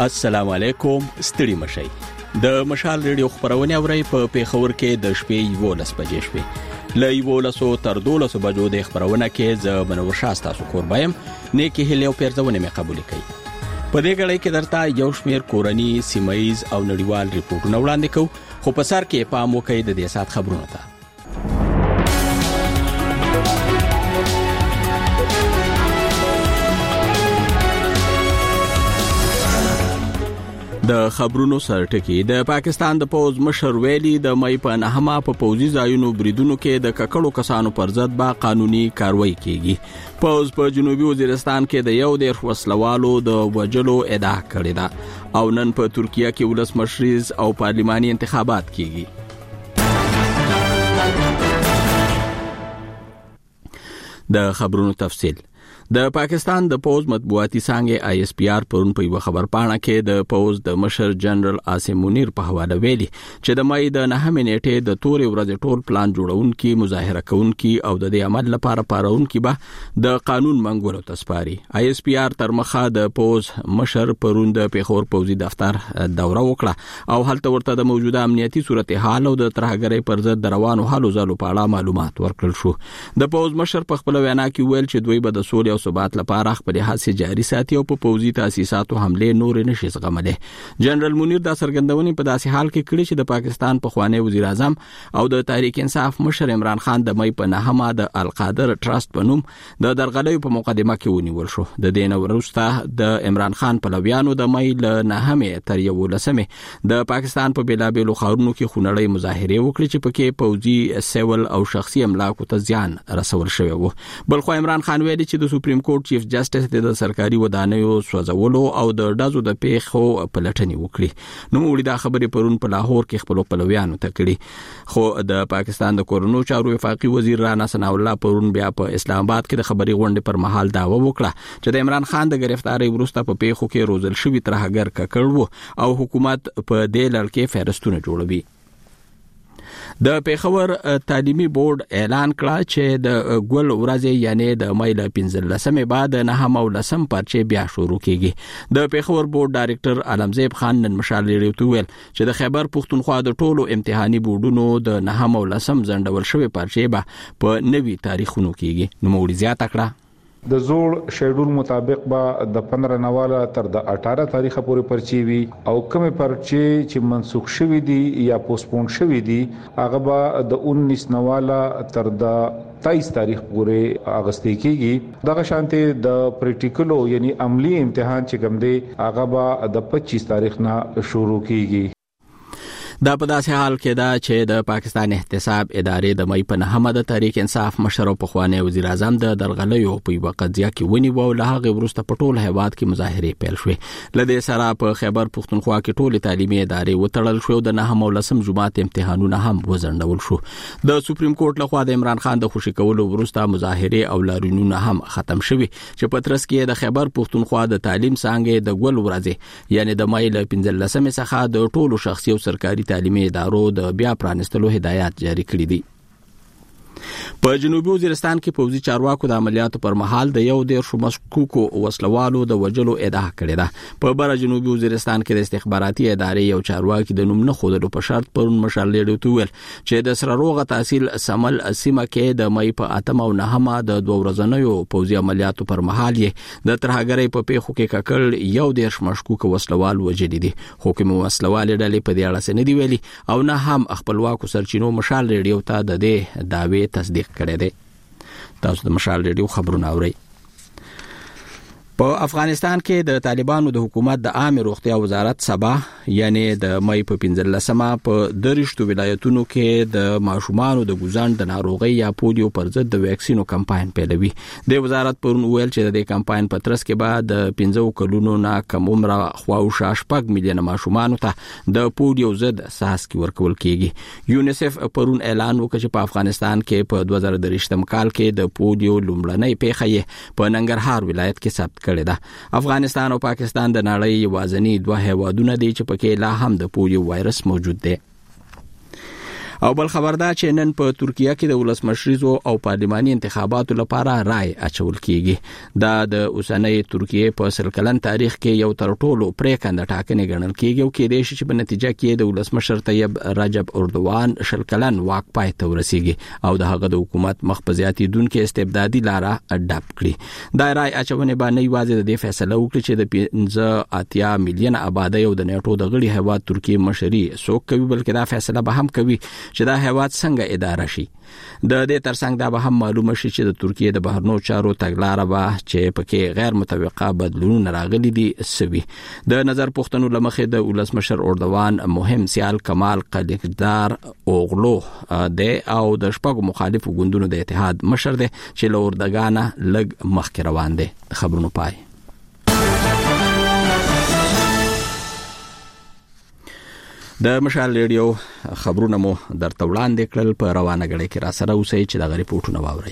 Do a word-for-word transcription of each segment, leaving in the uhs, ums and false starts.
السلام علیکم، ستړي مشئ. د مشال ریډیو خبرونه اوري په پیښور کې د شپې یولس بجې شپې له یولس تر دولس بجو د خبرونه کې ز منور شاستا سو قربایم نیکی هلیو پیرځونه مې قبول کړي. په دې غړې کې درته یو شمیر کورنی سیمایز او نړیوال ریپورتونه وړاندې کوو، خو په سر کې پام وکړئ د دې سات خبرونه ته. د خبرونو سرټکی د پاکستان د پوز مشر ویلي د مې په نهمه په پوزي ځایونو بریدونو کې د ککړو کسانو پر ضد با قانوني کاروایی کیږي. پوز په جنوبي وزیرستان کې د یو ډیر وسلوالو د وجلو ادعا کړې ده او نن په ترکیه کې ولسمشریز او پارلماني انتخابات کیږي. د خبرونو تفصیل. د پاکستان د پوز مطبوعاتي څانګه آی اس پی آر پرون په یو خبر پاڼه کې د پوز د مشر جنرال عاصم منیر په حواله ویلي چې د مې د نهمه نیټه د تورې ورځې ټول پلان جوړونکي، مظاهره کوونکي او د دې عمل لپاره پارونکي به د قانون منګولو تسپاري. آی اس پی آر تر مخه د پوز مشر پرون د پیښور پوزي دفتر دوره وکړه او هلته ورته د موجوده امنیتي صورتحال او د ترهګرۍ پر ضد روانو حالو ځلو په اړه معلومات ورکړل شو. د پوز مشر په خپل وینا کې ویل چې دوی به د سولې او ثبات لپاره خپل هڅې جاري ساتي او په پوزي تاسیساتو حمله نور نشي زغمله. جنرال منیر دا څرګندونې په داسې حال کې کړې چې د پاکستان په خوانی وزیر اعظم او د تحریک انصاف مشر عمران خان د مې په نهمه د القادر ټرست په نوم د درغلۍ په مقدمه کې ونیول شو. د دین وروسته د عمران خان په لویانو د مې له نهمه تر یولسمه د پاکستان په بیلابېلو ښارونو کې خونړۍ مظاهره وکړي چې پکې پوزي، سیول او شخصي املاکو ته زیان رسول شوی وو. بلخو عمران خان ویلي چې د سپریم کورټ چیف جسټس د سرکاري ودانیو سوځولو او د ډازو د پیښو پلټنې وکړي. نو وړي دا خبرې پرون په لاهور کې خپل پلویانو ته کړي، خو د پاکستان د کورونو چارو وفاقي وزیر رانا ثنا الله پرون بیا په اسلام آباد کې د خبري غونډې پر مهال داوا وکړه چې د عمران خان د گرفتاری وروسته په پیښو کې روزل شوی ترهګر ککړ وو او حکومت په دې لړ کې فهرستونه جوړوي. د پیښور تعلیمي بورډ اعلان کړ چې د ګل ورځې یعنی د مې له پنځلسمې بعد نه هم ولسم پرچې بیا شروع کیږي. د پیښور بورډ ډایریکټر علمزیب خان نن مشال ریډیو ویل چې د خیبر پښتونخوا د ټولو امتحاني بورډونو د نه هم ولسم ځندول شوی پرچې به په نوي تاریخونو کیږي. نو موږ زیاته کړه د زوړ شیډول مطابق به د پندرہ نواله تر د اٹھارہ تاریخه پورې پرچی وي او کومه پرچی چې منسوخ شوی دي یا پوسټپون شوی دي هغه به د انیس نواله تر د تیئیس تاریخ پورې اغستې کیږي. دغه شانته د پریکټیکلو یعنی عملی امتحان چې کوم دی هغه به د پچیس تاریخ نه شروع کیږي. دا په داسې حال کې دا چې د پاکستان احتساب ادارې د مې په نهمه د تحریک انصاف مشر په خوانی وزیر اعظم د درغلیو په یو قضیه کې ونیو او له هغه وروسته په ټول هیواد کې مظاهره پیل شوې. لدې سره په خیبر پښتونخوا کې ټول تعلیمي ادارې وتړل شو، د نهمه ولسم جمعات امتحانونه هم وزندول شو. د سپریم کورټ لخوا د عمران خان د خوشی کولو وروسته مظاهره او لارینونه هم ختم شوي چې په ترڅ کې د خیبر پښتونخوا د تعلیم څنګه د ګل ورځې یعنی د مې له پنځلسمې څخه د ټولو شخصي او سرکاري تعلیمي ادارو د بیا پرانستلو هدایت جاری کړی دي. په جنوبي وزیرستان کې پوځي چارواکو د عملیاتو پر مهال د یو ډیر شو مشکوکو وسلوالو د وجلو ادعا کړې ده. په بر جنوبي وزیرستان کې د استخباراتي ادارې یو چارواکي د نوم نه خوندلو په شرط پرون مشال لیډو ویل چې د سرروغه تحصیل سمل سیمه کې د مې په اتم او نهمه د دوه ورځنیو پوځي عملیاتو پر مهال یې د ترهګرۍ په پیښو کې ککړ یو ډیر مشکوک وسلوال وجل دي. حکومت وسلوال ډلې په دې اړه څه نه دی ویلي او نه هم خپلواکو سرچینو مشال ریډیو ته د دې داوی تصدیق کړی دی. تاسو د مشال ریډیو خبرونه اورئ. په افغانستان کې د طالبانو د حکومت د عامه روغتیا وزارت سبا یعنی د مې په پنځلسمه په درشتو ولایتونو کې د ماشومانو د ګوزان د ناروغي یا پولیو پر ضد د ویکسینو کمپاین پیلوي. د وزارت پرون ویل چې د کمپاین په ترڅ کې بعد د پنځو کلونو نه کم عمر خواوشا شپږ میلیونه ماشومانو ته د پولیو ضد څاڅکي ورکول کیږي. یونیسف پرون اعلان وکړ چې په افغانستان کې په دوه زره درې کال کې د پولیو لومړنۍ پیښه په ننګرهار ولایت کې ثبت کړې ده. افغانستان او پاکستان د نړۍ یوازینی دوه هیوادونه دي چې پکې لا هم د پولیو وایرس موجود دی. او بل خبردار چې نن په ترکیه کې د ولسمشریزو او پارلماني انتخاباتو لپاره رائے اچول کیږي دا د اوسنۍ ترکیه په سل کلن تاریخ کې یو تر ټولو پریکنده ټاکنې ګڼل کیږي او کې د شي چې په نتیجه کې د ولسمشر طیب رجب اردوغان شل کلن واک پای ته ورسیږي او د هغه د حکومت مخبزياتي دونکو استبدادي لاره اډاپ کړي دا رائے اچونه باندې واځي د فیصله وکړي چې د پنځه اتیا میلیون آبادی او د نیټو د غړي هیواد ترکیه مشري څوک کوي بلکې دا فیصله به هم کوي چې دا هیواد څنګه اداره شي د دې ترڅنګ دا به هم معلومه شي چې د ترکیه د بهرنو چارو تګلارې به چې پکې غیر متوقع بدلونونه راغلي دي سوي د نظر پوښتنو لمخې د ولسمشر اردوغان مهم سیال کمال قلیقدار اوغلو د او د شپږو مخالفو ګوندونو د اتحاد مشر دی چې له اردوغان لګ مخکې روان دي خبرونو پای د مشال ریډیو خبرونه مو درته وړاندې کړل په روانه غړي کې را سره اوسئ چې د غری پورټونه واورئ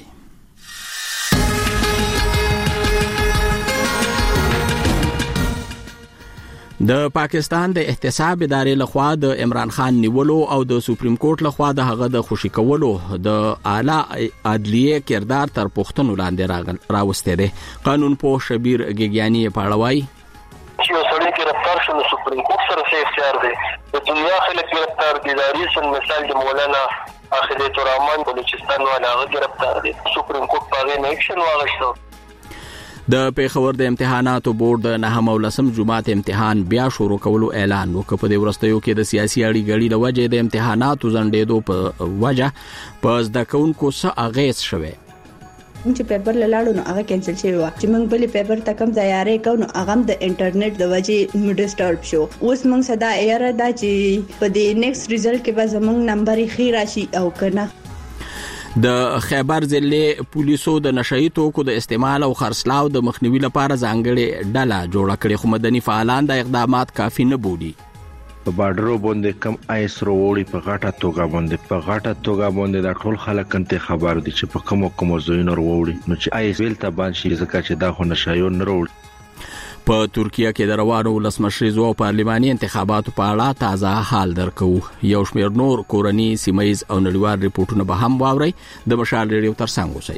د پاکستان د احتساب ادارې لخوا د عمران خان نیولو او د سپریم کورټ لخوا د هغه د خوشی کولو د اعلی عدلیه کردار تر پوښتنو لاندې راوسته دي قانون پوه شبیر ګیګیانی پاړوي چې سړی کې رفتار شو نو سپریم کورټ سره څه اختیار دی د دنیا خلک گرفتار دي د ریسن مثال د مولانا اخیرت الرحمن بلوچستان والا گرفتار دي سپریم کورټ په نه اکشن واغشتو د پیښور د امتحاناتو بورډ د نهم او لسم جمعات امتحان بیا شروع کولو اعلان وکړ په دې ورستیو کې د سیاسي اړې غړي لوجه د امتحاناتو زندېدو په وجه په ځکه کوونکو څه اغیز شوه چې پیپر لاړو نو هغه کینسل شوی و چې موږ بل پیپر تکم تیارې کو نو هغه د انټرنیټ د وجې ډیسټرب شو اوس موږ صدا ایره دا چې په دې نیکسټ ریزلټ کې به زموږ نمبر خیر راشي او کنه د خیبر ضلع پولیسو د نشئی توکو د استعمال او خرڅلاو د مخنیوي لپاره ځانګړي ډله جوړه کړې خو مدني فعالان د اقدامات کافي نه بولي په بارډرو باندې کم آیس وروړي په غاټه توګه باندې په غاټه توګه باندې د ټول خلک انته خبر دي چې په کوم کوم ځایونو وروړي نو چې آیس ویل ته باندې شي ځکه چې دا خو نشایو نه وروړي په ترکیه کې د روانو ولسمشریزو او پارلماني انتخاباتو په اړه تازه حال درکو یو شمېر نور کورنی سیمایز او نړیوال ریپورتونه به هم واوري د مشال ریډیو ترڅنګ اوسئ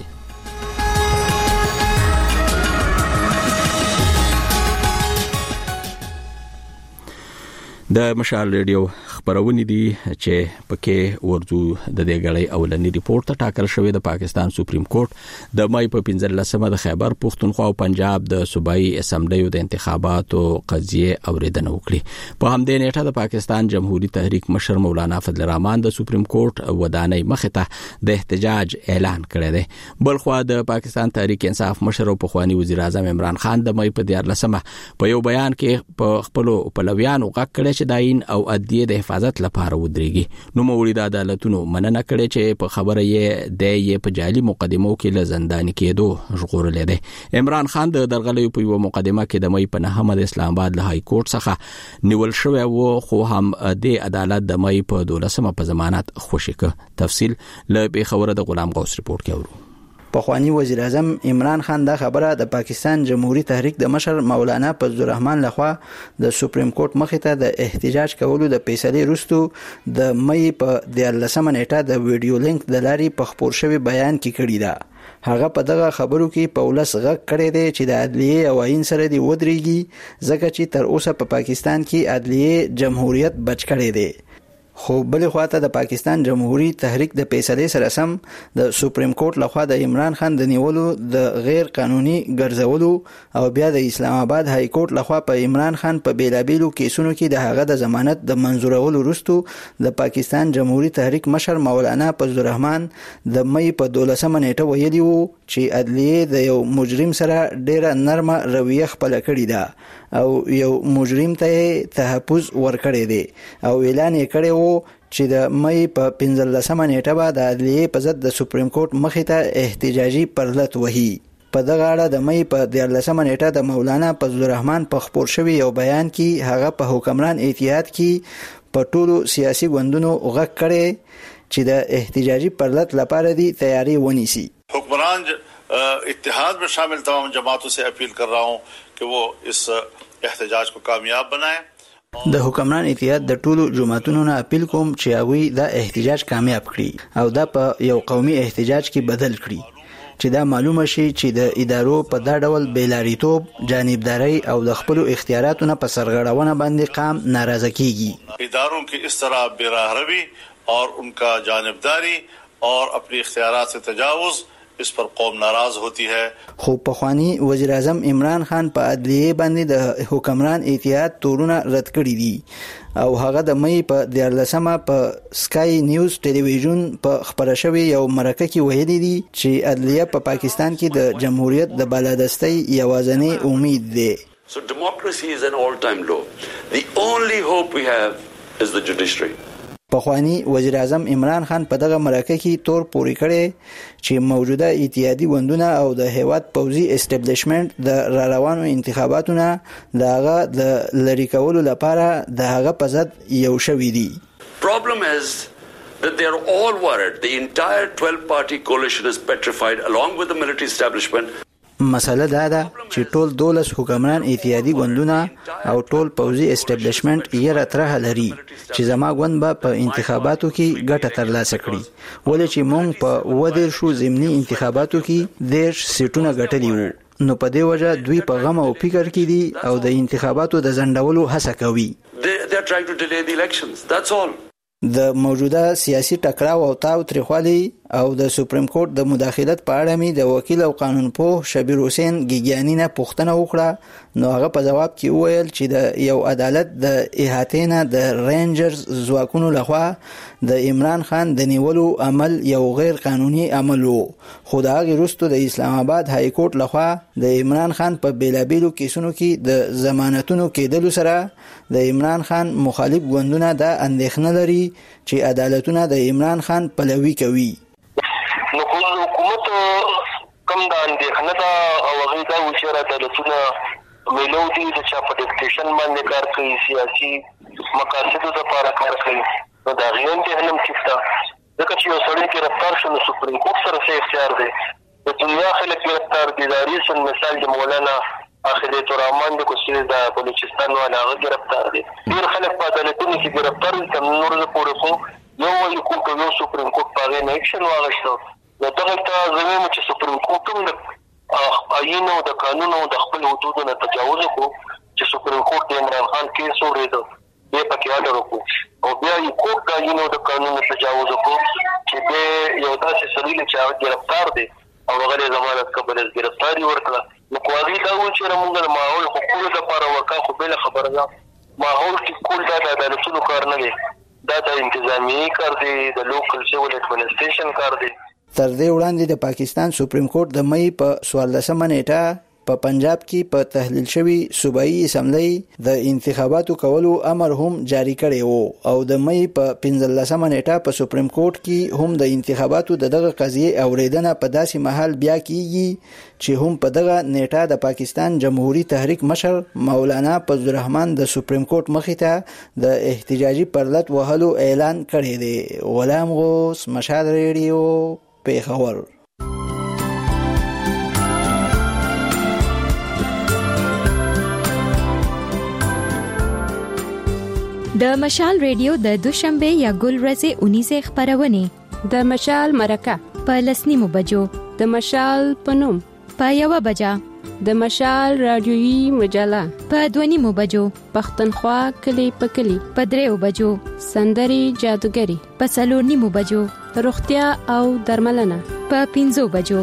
د مشال ریډیو خبرونه دي چې پکې ورځو د دې غړي اولنی ریپورت ته ټاکل شوی د پاکستان سپریم کورټ د مای په پنځلسمه د خیبر پښتونخوا او پنجاب د صوبایي اسمبلیو د انتخاباتو قضیه اوریدنه وکړي په همدې نیټه د پاکستان جمهوریت تحریک مشر مولانا فضل الرحمن د سپریم کورټ ودانۍ مخه ته د احتجاج اعلان کړی دی بلخو د پاکستان تحریک انصاف مشر او پخوانی وزیر اعظم عمران خان د مای په دیارلسمه په یو بیان کې په خپل پلویانو غږ کړی چې داین او ادیه د حفاظت لپاره ودرېږي نو موري د عدالتونو مننه کړي چې په خبره یې د یې په جعلي مقدمو کې ل زندان کېدو ژغورل دي عمران خان د درغلې په یو مقدمه کې د مې په نهمه د اسلام آباد له های کورټ څخه نیول شوی و خو هم د عدالت د مې په دولسمه په ضمانت خوشی ک تفصیل له به خبره د غلام غوث ریپورت کې ورو پخوانی وزیر اعظم عمران خان دا خبره د پاکستان جمهوریت تحریک د مشر مولانا فضل الرحمن لخوا د سپریم کورټ مخې ته د احتجاج کولو د فیصلې وروسته د مې په دیارلسمه نیټه د ویډیو لینک د لارې په خپور شوی بیان کې کړی دا هغه په دغه خبرو کې په ولس غږ کړی دی چې د عدلیه او آئین سره دی ودرېږي ځکه چې تر اوسه په پاکستان کې عدلیه جمهوریت بچ کړی دی خو بل خواته د پاکستان جمهوریت تحریک د فیصلې سره سم د سپریم کورټ لخوا د عمران خان د نیولو د غیر قانوني ګرځولو او بیا د اسلام آباد های کورټ لخوا په عمران خان په بیلابیلو کیسونو کې د هغه د ضمانت د منظورولو وروسته د پاکستان جمهوریت تحریک مشر مولانا فضل الرحمن د مې په دولسمه نیټه ویلي وو چې عدلیه د یو مجرم سره ډیره نرمه رویه خپل کړې ده او یو مجرم ته تحفظ ورکړی دی او اعلان یې کړی وو چې د مې په پنځلسمه نیټه به د عدلیه په ضد د سپریم کورټ مخې ته احتجاجي پرلط وهي په دغه اړه د مې په دیارلسمه نیټه د مولانا فضل الرحمن په خپور شوی یو بیان کې هغه په حکمران اتحاد کې په ټولو سیاسي ګوندونو غږ کړی چې د احتجاجي پرلط لپاره دی تیاری ونیسي حکمران اتحاد میں شامل تمام جماعتوں سے اپیل کر رہا ہوں کہ وہ اس احتجاج کو کامیاب بنائیں د حکمران اتحاد د ټولو جماعتونو نه اپیل کوم چې هغوی دا احتجاج کامیاب کړي او دا په یو قومي احتجاج کې بدل کړي چې دا معلومه شي چې د ادارو په دا ډول بیلاریتوب، جانبداري او د خپل اختیاراتو نه په سرغړونه باندې قام ناراضه کیږي. اداروں کی اس طرح بے راہ روی اور ان کا جانبداری اور اپنی اختیارات سے تجاوز اس پر قوم ناراض ہوتی ہے. خو پخوانی وزیر اعظم عمران خان په عدلیه باندې د حکمران اتحاد تورونه رد کړی دي او هغه د مې په دیارلسمه په سکای نیوز ټلویزیون په خبره شوی یو مرکه کې ویلي دي چې عدلیه په پاکستان کې د جمهوریت د بالادستۍ یوازینی امید دی. So democracy is an all time low. The only hope we have is the judiciary. پخوانی وزیر اعظم عمران خان په دغه مرکه کې تور پوري کړي چې موجوده اتحادی وندونه او د هیواد پوزي اسټابلیشمنت د راروانو انتخاباتو نه دغه د لری کولو لپاره دغه په ضد یو شوی دی. Problem is that they are all worried. The entire twelve party coalition is petrified along with the military establishment. مسله دا ده چې ټول دولس حکمران اتحادی ګوندونه او ټول پوزي اسټابلیشمنت یې راتره لري چې زما ګوند به په انتخاباتو کې ګټه ترلاسه کړي ولې چې مونږ په ودیر شو ضمني انتخاباتو کې دیش سیټونه ګټلي وو نو په دې وجه دوی په غم او فکر کې دي او د انتخاباتو د ځنډولو هڅه کوي. They, they are trying to delay the elections. That's all. د موجوده سیاسي ټکراو او تاو تریخوالي او د سپریم کورټ د مداخلت په اړه می د وکیل او قانونپوه شبیر حسین ګیګیانی نه پوښتنه وکړه نو هغه په جواب کې وویل چې د یو عدالت د احاطې نه د رینجرز ځواکونو لخوا د عمران خان د نیولو عمل یو غیر قانوني عمل وو خو د هغې وروسته د اسلام آباد های کورټ لخوا د عمران خان په بیلابیلو کیسونو کې د ضمانتونو کېدلو سره د عمران خان مخالف ګوندونه دا اندېښنه لري چې عدالتونه د عمران خان پلوي کوي. نو حکومت کم دا اندېښنه ده او هغوی دا وایي چې عدالتونه میلو دي د چا په ډکټیشن باندې کار کوي، سیاسي مقاصدو دپاره کار کوي، نو د هغې اندېښنه هم ټیک ده ځکه چې یو سړی ګرفتار شو نو سپریم کورټ سره څه اختیار دی. د دنیا خلک ګرفتار دي، د ریسن مثال د مولانا آخرت الرحمن د کوڅې د بلوچستان والا هغه ګرفتار دي. ډېر خلک په عدالتونو کې ګرفتار دي تر نورو زه پورې خو یو وایي کوم یو سپریم کورټ په هغې نه اکشن واخیسته. نو دغه ته زه وایم چې سپریم کورټ هم د آیین او د قانون او د خپل حدودو نه تجاوز وکړو چې سپریم کورټ د عمران خان کیس اورېده بیا پکې اډر وکړو او بیا یې کورټ د آیین او د قانون نه تجاوز وکړو چې دی یو داسې سړي چې هغه ګرفتار دی او هغه یې ضمانت قبل از ګرفتاري ورکړه. نو خو هغوی دا وایي چې موږ د ماحول حقوقو دپاره ورکا خو بله خبره ده ماحول کې کول دا د عدالتونو کار نه دی، دا د انتظامیې کار دی، د لوکل سیول اډمنسټریشن کار دی. تر دې وړاندې د پاکستان سپریم کورټ د مې په څوارلسمه نیټه په پنجاب کې په تحلیل شوی صوبایي اسمبلی د انتخاباتو کولو امر هم جاری کړی وو او د مې په پنځلسمه نیټه په سپریم کورټ کې هم د انتخاباتو د دغه قضیې اوریدنه په داسې محل بیا کیږي چې هم په دغه نیټه د پاکستان جمهوری تحریک مشر مولانا فضل الرحمن د سپریم کورټ مخې ته د احتجاجي پرلط وهلو اعلان کړی دی. غلام غوث، مشهد ریډیو، پیښور. د مشال ریډیو د دوشنبه یا ګل ورځې اونیزه خبرونه د مشال مرکه په لسنیمو بجو د مشال پنوم په یو بجا د مشال رادیویی مجله په دونیمو بجو پښتونخوا کلی په کلی په دریو بجو سندري جادوګری په څلور نیمو بجو روغتیا او درملنه په پنځو بجو.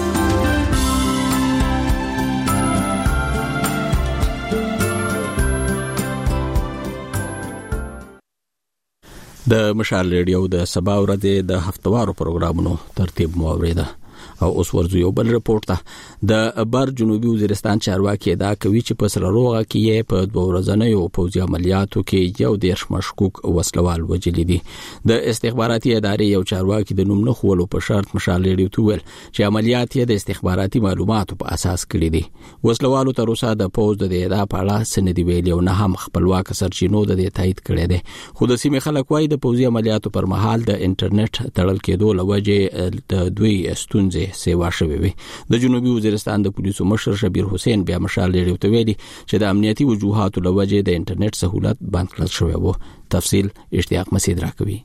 د مشال ریډیو د سبا ورځې د هفتوارو پروګرامونو ترتیب مو اوریده او اوس ورځو یو بل رپورت ده. د بر جنوبي وزیرستان چارواکي دا کوي چې په سرلوغه کې په دوه ورځنیو پوځي عملیاتو کې یو دیرش مشکوک وسلوال وجلی دي. د استخباراتي ادارې یو چارواکي د نوم نه خولو په شرط مشال ریډیو ته ویل چې عملیات یې د استخباراتي معلوماتو په اساس کړي دي. وسلوالو تر اوسه د پوز د ادعا په اړه سندې ویلي او نه هم خپلواک سرچینو د دې تایید کړي دي. خو د سیمې خلک وايي د پوځي عملیاتو پر مهال د انټرنیټ تړل کېدو لوجه د دوی ستونزې کې سیوا شوې وي. د جنوبي وزیرستان د پولیسو مشر شبیر حسین بیا مشال ریډیو ته ویلي چې د امنیتي وجوهاتو له وجې د انټرنیټ سہولت بند کړل شوی وو. تفصیل اشتیاق مسید راکوي.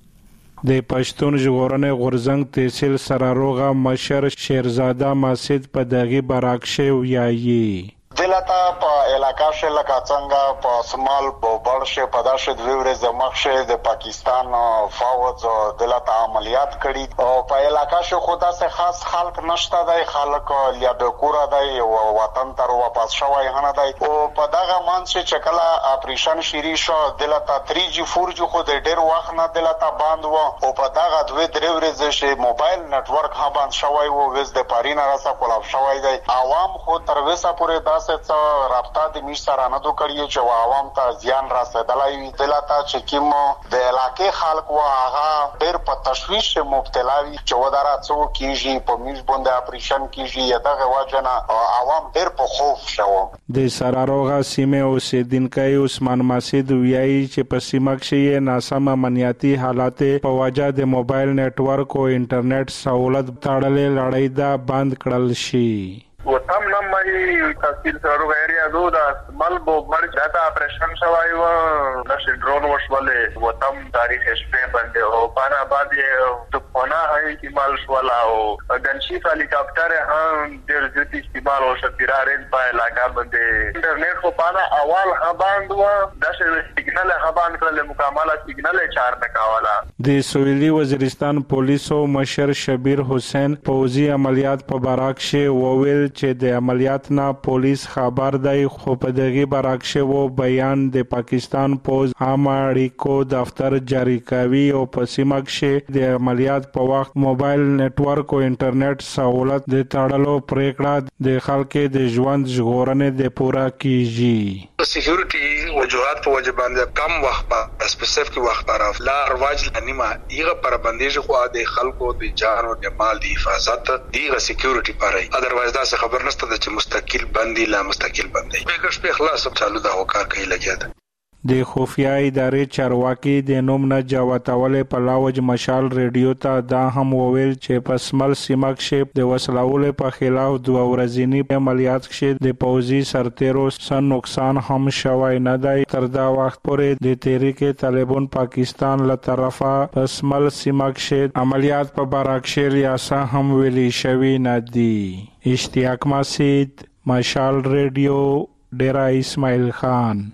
د پښتون ژغورنې غورځنګ تحصیل سراروغه مشر شیرزاده مسجد په دغه براکشه ویایي دلته په علاقہ شې لکه څنګه په سمال په بڑشه په داشه د ورځ مخشه د پاکستان فوج دلته عملیات کړي او په علاقہ شې خدا سه خاص خلک نشته دی خلک یا د کورا دی او وطن تر واپس شوی هنه دی او په دغه منځ چې کله اپریشن شری شو دلته تری جی فور جی خو د ډیر وخت نه دلته باند و او په دغه دوه درې ورځې چې موبایل نتورک ها باند شوی وو وز د پارینه راسه کولاو شوی دی عوام خو تر وسه پورې څه رابطه د میش سره نه دوه کړی چې عوام ته زیان رسیدلای وي دلته چې کوم د علاقې خلک و هغه ډېر په تشویش مبتلا وي چې ودارا څو کیږي په میش باندې اپریشن کیږي دغه وجنه عوام ډېر په خوف شو. د سراروغه سیمه اوسیدونکو عثمان مسجد ویایي چې په سیمه کې ناسم امنیتي حالات په وجه د موبایل نتورک او انټرنیټ سہولت تړلې لړۍ دا بند کړل شي. وتم نمای تحصیل سراروغه ایریا دو دا مل بو مرج داتا اپریشن شوای و نش ډرون وشولې وتم تاریخ شپه باندې او پانا بعد تو پنا هاي استعمال شولا او ګنشي هلیکاپټر هم ډېر ځتی استعمال او شپیرارین په علاقہ باندې انټرنیټ خو پانا اول ها باندې و د سیګنال ها باندې کله مکمله سیګنال چار نه کاواله. د سویلي وزیرستان پولیسو مشر شبیر حسین پوزي عملیات په براکشه وویل چې د عملیات نه پولیس خبر دی خو په دغه براکشه وو بیان د پاکستان پوز عامه اړیکو دفتر جاری کوي او په سیمه کې د عملیات په وخت موبایل نتورک او انټرنیټ سہولت د تړلو پریکړه د خلکو د ژوند ژغورنې د پورا کیږي. سکیورټي وجوهات په وجه باندې کم وخت په سپیسیفیک وخت پر لا رواج لنیمه ایغه پر باندې خو د خلکو د جان او د مال د حفاظت دیغه سکیورټي پرای اذروایز دا خبر نشته چې مستقل بندي لا مستقل بندي به کښ په اخلاص چالو دا وکړ کوي لګیا ده. د خفیه ادارې چارواکي د نوم نه جواتولې په لاوج مشال ریډیو ته دا هم وویل چې په سمل سیمه کې د وسلولې په خلاف دوه ورځې عملیات کې د پوځي سرتیرو سن نقصان هم شوی نه دی. تر دا وخت پورې د تحریک طالبان پاکستان له طرفه په سمل سیمه کې عملیات په براکشه ریاسه هم ویلي شوی نه دی. اشتیاق مسید مشال ریډیو ډیرا اسماعیل خان.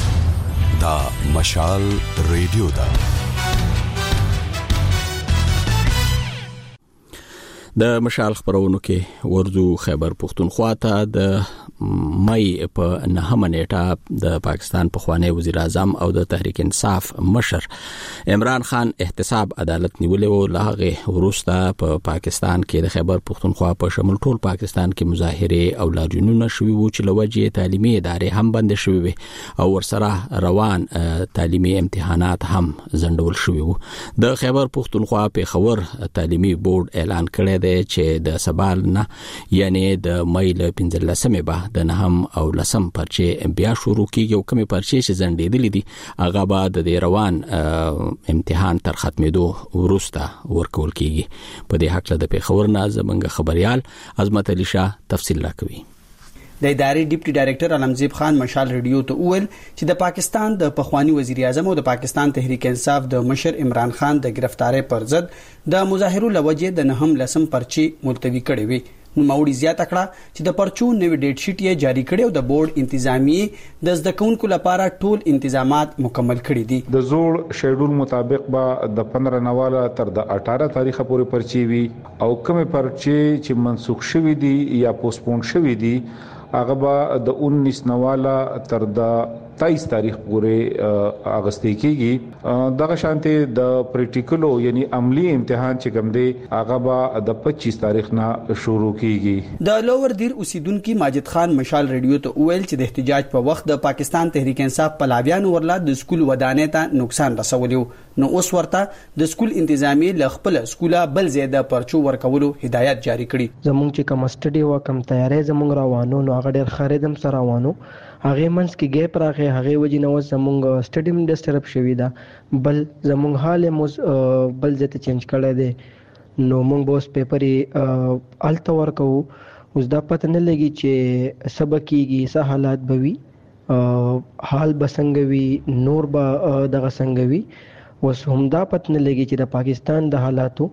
دا مشال ریډیو دا د مشال خبرونو کې ورزو خیبر پختونخوا ته د مې په نهمه نیټه د پاکستان پخوانی وزیر اعظم او د تحریک انصاف مشر عمران خان احتساب عدالت نیولې او لاغه وروسته په پاکستان کې د خیبر پختونخوا په شمول ټول پاکستان کې مظاهره او لاریونونه شوي وو چې لوجه تعلیمي ادارې هم بند شوي وي او ورسره روان تعلیمي امتحانات هم ځنډول شوي وو. د خیبر پختونخوا په خبر تعلیمي بورډ اعلان کړی دی چې د سبال نه یعنی د مې له پنځلسمې به د نهم او لسم پرچې بیا شروع کیږي او کومې پرچې چې زندېدلې دي هغه به د روان امتحان تر ختمېدو وروسته ورکول کیږي. په دې حق له د پیښور نه زمونږ خبريال عظمت علي شاه تفصیل راکوي. د ادارې ډیپټي ډایریکټر علمزیب خان مشال ریډیو ته وویل چې د پاکستان د پخوانی وزیر اعظم او د پاکستان تحریک انصاف د مشر عمران خان د گرفتاری پر ضد د مظاهرو لوجه د نهم لسم پرچې ملتوي کړې وي. نوموړي زیاته کړه چې د پرچو نوې ډیټ شیټ یې جاری کړي او د بورډ انتظامیه د زده کوونکو لپاره ټول انتظامات مکمل کړي دي. د زوړ شیډول مطابق به د پندرہ نواله تر د اٹھارہ تاریخه پورې پرچې وي او کومې پرچې چې منسوخ شوي دي یا پوسټپون شوي دي هغه به د انیس نواله تر د تیئیس تاریخ پورې اغستې کیږي. دغه شانته د پریکټیکلو یعنی عملی امتحان چې کوم دی هغه به د پچیس تاریخ نه شروع کیږي. د لوور دیر اوسیدونکو ماجد خان مشال ریډیو ته ویل چې د احتجاج په وخت د پاکستان تحریک انصاف پلاویان ورلا د سکول ودانې ته نقصان رسولیو نو اوس ورته د سکول انتظامی ل خپل سکولا بل زیاده پرچو ورکولو هدایت جاری کړي. زمونږ چې کوم سټډي و کم تیارې زمونږ روانو نو هغه ډېر خریدم سره روانو هغه منځ کې ګیپ راغی هغه وجې نو زمونږ سټډیم ډسټرب شوی دا بل زمونږ حال مو بل ځته چینج کړی دی نو موږ به اوس پیپر یې هلته ورکوو. اوس دا پته نه لګي چې څه به کېږي، څه حالات به وي، حال به څنګه وي، نور به دغه څنګه وي. اوس همدا پته نه لګي چې د پاکستان د حالاتو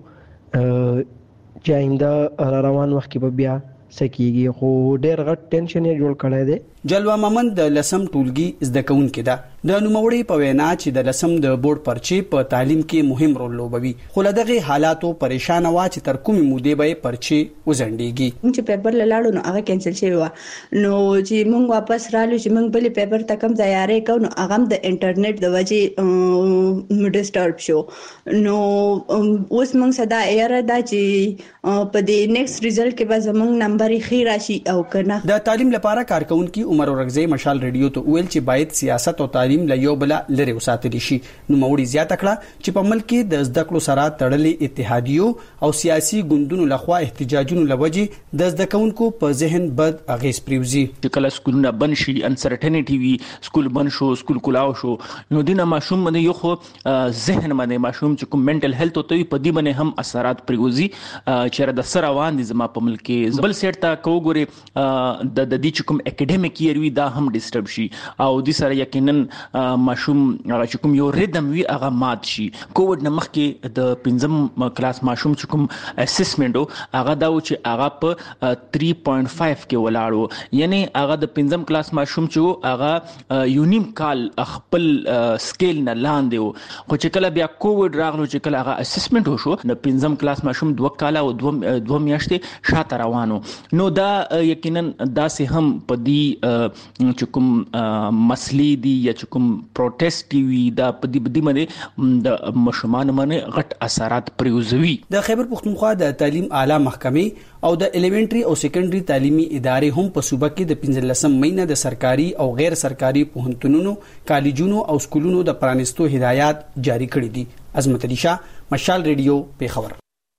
چې آینده را روان وخت کې به بیا څه کېږي. خو ډېر غټ ټینشن یې جوړ کړی دی. جلوه ممن د لسم ټولګي زده کوونکې ده. د نوموړي په وینا چې د لسم د بورډ پرچې په تعلیم کې مهم رول لوبوي، خو له دغه حالاتو پریشان و چې تر کومې مودې به پرچې وزنډيږي. موږ چې پیپر لاړو نو هغه کینسل شوی و، نو چې موږ واپس رالو چې موږ بل پیپر ته کم ځایاره کو، نو هغه د انټرنیټ د وجې ډیسټرب شو. نو اوس موږ صدا ایره دا چې په دې نیکسټ ریزلټ کې به زموږ نمبر یې خیر راشي او کنه. د تعلیم لپاره کارکونکو عمر اورغزی مشال ریډیو ته ویل چې باید سیاست او تعلیم له یو بل لري وساتل شي. نو موري زیاته کړه چې په ملک کې د زده کړو سره تړلې اتحادیو او سیاسي ګوندونو لخوا احتجاجونو لوجې د زده کوونکو په ذهن بد اغیز پریوزي. چې کله سکولونه بند شي، انسرټینټی وي، سکول بند شو، سکول کلاو شو، نو دینه ماشوم باندې یو خو ذهن باندې ماشوم چې کوم منټل هیلث او توي په دې باندې هم اثرات پریوزي چې د سره روان دي زما په ملک کې. بل سیټ ته کوګوري د د دې کوم اکیډمیک ایئر وی دا هم ډیسټرب شي او د سره یقینا ماشوم چې کوم یو ریدم وی هغه مات شي. کووډ نه مخکې د پنځم کلاس ماشوم چې کوم اسسمنټ هغه دا و چې هغه په تhree point five کې ولاړو، یعنی هغه د پنځم کلاس ماشوم چې هغه یونیم کال خپل سکیل نه لاندې و. خو چې کله بیا کووډ راغلو، چې کله هغه اسسمنټ وشو، نو پنځم کلاس ماشوم دوه کاله او دوه دوه میاشتې شاته روانو. نو دا یقینا داسې هم په دې چې کوم مسلې دي یا چې کوم پروټیسټ وي دا په دې بدی باندې د مشمان باندې غټ اثرات پریوزوي. د خیبر پختونخوا د تعلیم اعلی محکمې او د الیمنټری او سیکنډري تعلیمي ادارې هم په صوبه کې د پنځلسم مینه د سرکاري او غیر سرکاري پوهنتونونو، کالجونو او سکولونو د پرانستو هدایات جاری کړي دي. عظمت علي شاه، مشال ریډیو، پیښور.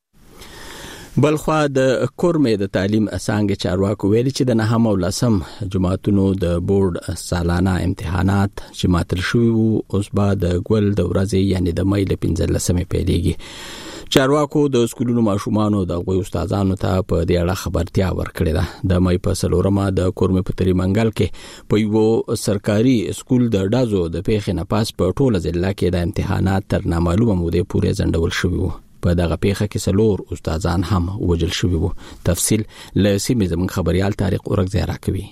بلخوا د کورمې د تعلیم اسانګ چارواکو ویلي چې د نهم او لسم جماعتونو د بورډ سالانه امتحانات چې ماتل شوي وو اوس به د ګول د ورځې یعنی د مې له پنځلسمې پیلېږي. چارواکو د سکولونو ماشومانو د غوي استادانو ته په دې اړه خبرتیا ورکړې ده. د مې په څلورمه د کورمې په تری منګل کې په یو سرکاري سکول د ډازو د پیښې نه پاس په ټوله ضلع کې د امتحانات تر نامعلومه مودې پورې ځنډول شوي وو. په دغه پیښه کې څلور استادان هم وژل شوي وو. تفصیل له سیمې زموږ خبريال طارق اورغزی راکوي.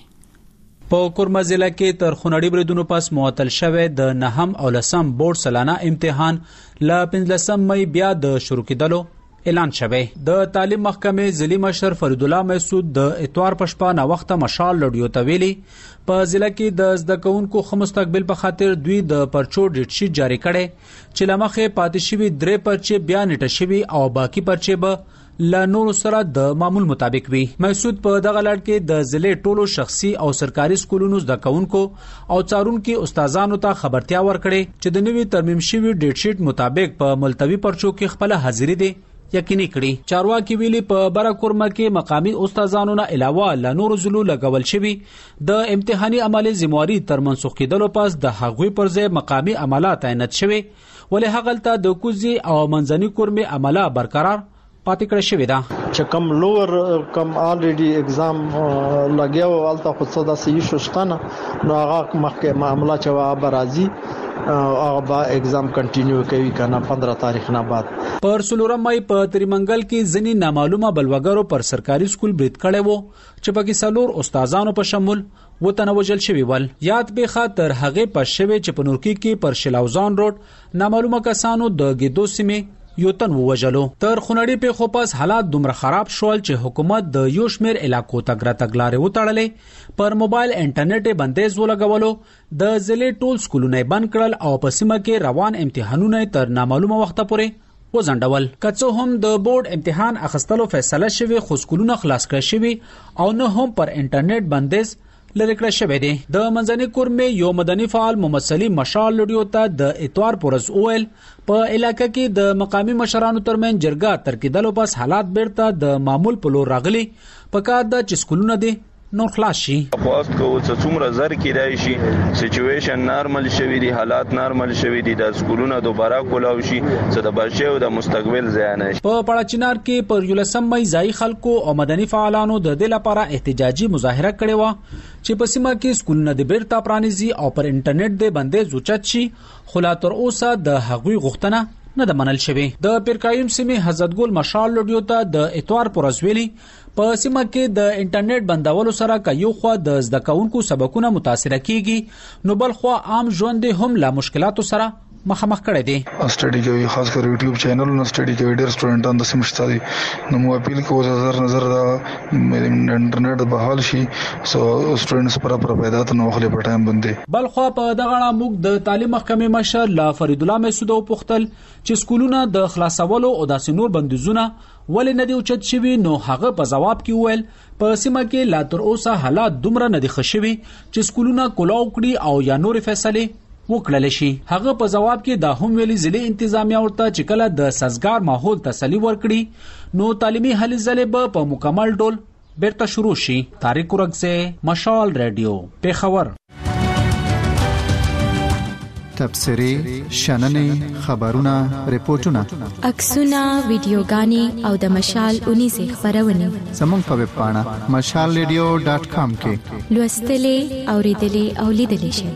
په کورما ضلع کې تر خونړي بریدونو پس معطل شوه د نهم او لسم بورډ سالانه امتحان ل پنځلسم مې بیا د شروع کېدلو اعلان شوه. د تعلیم محکمې ضلعي مشر فرید الله مسعود د اتوار پښپا نه وخت مشال رادیو ته ویلي په ضلع کې د زده کوونکو خو مستقبل په خاطر دوی د پرچو ډیټ شیټ جاری کړي چې لمخه پاتې شوی درې پرچې بیا نیټه شوی او باقی پرچې به لا نور سره د معمول مطابق وي. مسعود په دغه لړ کې د ضلع ټولو شخصي او سرکاري سکولونو زده کوونکو او څارونکو استادانو ته خبرتیا ورکړي چې د نوي ترمیم شوی ډیټ شیټ مطابق په ملتوي پرچو کې خپل حاضری دي یقیني کړي. چارواکي ویلي په برا کورما کې مقامی استادانو نه علاوه ل نور زلو لګول شوی د امتحاني عملي ذمہواری تر منسوخ کېدلو پس د هغوی پر ځای مقامی عملات عینت شوی، ولې هغلته د کوزي او منځني کورمې عمله برقرار پاتې کړی شوی دا. چې کم لوور کم الریډي اگزام لګیاو الته خو څه داسې یو شتنه نو هغه مخکې معاملې چې برازي هغه با اگزام کنټینیو کوي کنه پندرہ تاریخ نه بعد. پر سلورم مې په تریمنګل کې ځنی نامعلومه بلوګرو پر سرکاري سکول بریټ کړي وو چې پکې سلور استادانو په شمول وطن وجل شوی ول. یاد به خاطر هغه په شوی چې په نورکی کې پر شلاوزان روډ نامعلومه کسانو د ګیدو سیمه یو تن ووجلو. تر خونړی په خو پاس حالات دومره خراب شول چې حکومت د یو شمیر علاقو تګرا تګلارې وټړلې، پر موبایل انټرنیټ بندیز ولګولو، د ضلع ټول سکولونه بند کړل او په سیمه کې روان امتحانونه تر نامعلومه وخت پورې وزندول. کڅو هم د بورډ امتحان اخستلو فیصله شوی، خو سکولونه خلاص کړي شوی او نه هم پر انټرنیټ بندیز لری کړی شوی دی. د منځني کورمې یو مدني فعال محمد سلیم مشال لډیو ته د اتوار پورز اویل په علاقې کې د مقامی مشرانو ترمن جرګه تر کېدلو پس حالات بیرته د معمول په لور راغلي. پکار د چې سکولونه دي نور خلاص شي. خواست کوو چې څومره زر کېدای شي سچويشن نارمل شوي دي، حالات نارمل شوي دي، د سکولونو دوباره کولاو شي چې د بچو د مستقبل ځای نه شي. په پړاچینار کې پر یولسم مې ځای خلکو او مدني فعالانو د دې لپاره احتجاجي مظاهره کړې و چې په سیمه کې سکولونه د بیرته پرانیزي او پر انټرنیټ د بندیز اوچت شي، خو لا تر اوسه د هغوی غوښتنه نه د منل شوی. د پیرکایم سیمې حضرت ګل مشال لډیو ته د اتوار پر ورځ په سیمه کې د انټرنیټ بندولو سره که یو خو د زده کوونکو سبقونه متاثر کیږي، نو بل خو عام ژوند هم لا مشکلاتو سره مخامخ کړي دي. سټډي کوي، خاص کر یوټیوب چینل نو سټډي کوي، ډېر سټوډنټان د سیمشت دي، نو مو اپیل کوو چې نظر نظر دا انټرنیټ بحال شي سو سټوډنټس پر پر پیدا ته نو خلې په ټایم باندې. بل خو په دغه اړه موږ د تعلیم محکمې مشر لا فرید الله مسعود او پختل چې سکولونه د خلاصولو او د سنور بندیزونه ولې نه دی اوچت شوی، نو هغه په جواب کې وویل په سیمه کې لا تر اوسه حالات دومره نه دي خښوي چې سکولونه کولاو کړي او یا نور فیصله وکړل شي. هغه په جواب کې دا هم ویلي ضلع انتظامیه ورته چې کله د سازگار ماحول تسلی ورکړي نو تعلیمي هلې ځلې به په مکمل ډول بیرته شروع شي. طارق ورغزه، مشال رادیو، پیښور. تبصرې، شننې، خبرونه، ریپورتونه، عکسونه، ویډیوګانې او د مشال اونیزه خبرونه زموږ په ویب پاڼه مشال ریډیو ډاټ کام کې لوستلې، اوریدلې او لیدلې شئ.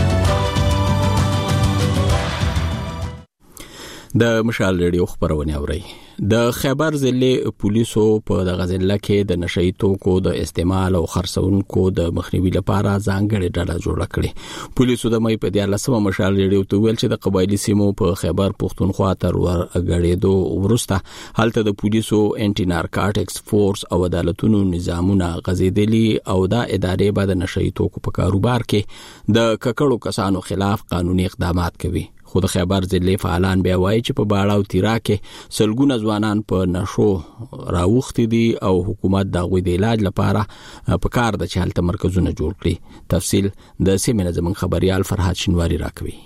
د مشال ریډیو خبرونه اوري. د خیبر ضلع پولیسو په دغه ضلع کې د نشئی توکو د استعمال او خرڅونکو د مخنیوي لپاره ځانګړې ډله جوړه کړې. پولیسو د مې په دیارلسمه مشال ریډیو ته ویل چې د قبایلی سیمو په خیبر پښتونخوا تر ورغړېدو وروسته هلته د پولیسو انټي نارکاټکس فورس او عدالتونو نظامونه غزیدلي او دا ادارې به د نشئی توکو په کاروبار کې د ککړو کسانو خلاف قانوني اقدامات کوي. خو د خیبر ضلع فعالان بیا وایي چې په باړاو تیرا کې سلګونه ځوانان په نشو راوختي دي او حکومت د غوي د علاج لپاره په کار د چالت مرکزونه جوړ کړي. تفصیل د سیمه زمون خبريال فرحات شینواری راکوي.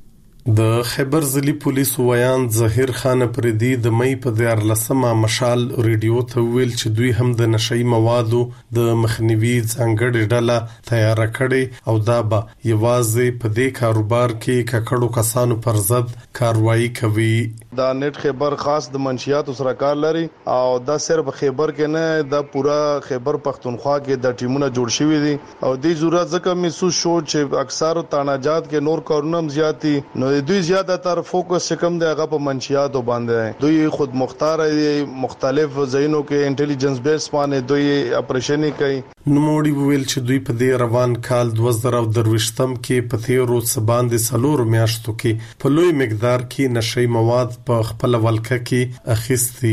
د خیبر ضلع پولیس ویان ظاهر خان پردي د مې په دیارلسمه مشال ریډیو ته ویل چې دوی هم د نشئی موادو د مخنیوي ځانګړې ډله تیار کړي او دا به یوازې په دې کاروبار کې ککړو کسانو پر ضد کاروایی کوي. دا نت خیبر خاص د منشیات سره کار لري او دا صرف خیبر کې نه، دا پورا خیبر پختونخوا کې د ټیمونه جوړ شوي دي او د ضرورت ځکه محسوس شو چې اکثر تاناجات کې نور کارونه زیاتی نو دوی زیاته تر فوکس کم دی هغه په منشیات باندې. دوی خود مختار دي، مختلف ځایونو کې انټيليجنس بیس باندې دوی اپریشن کوي. نوموړي ویل چې دوی په دې روان کال دوه زره درويشتم کې په تیرو سباند سلور میاشتو کې په لوی مقدار کې نشئی مواد په خپل ولکه کې اخیستي.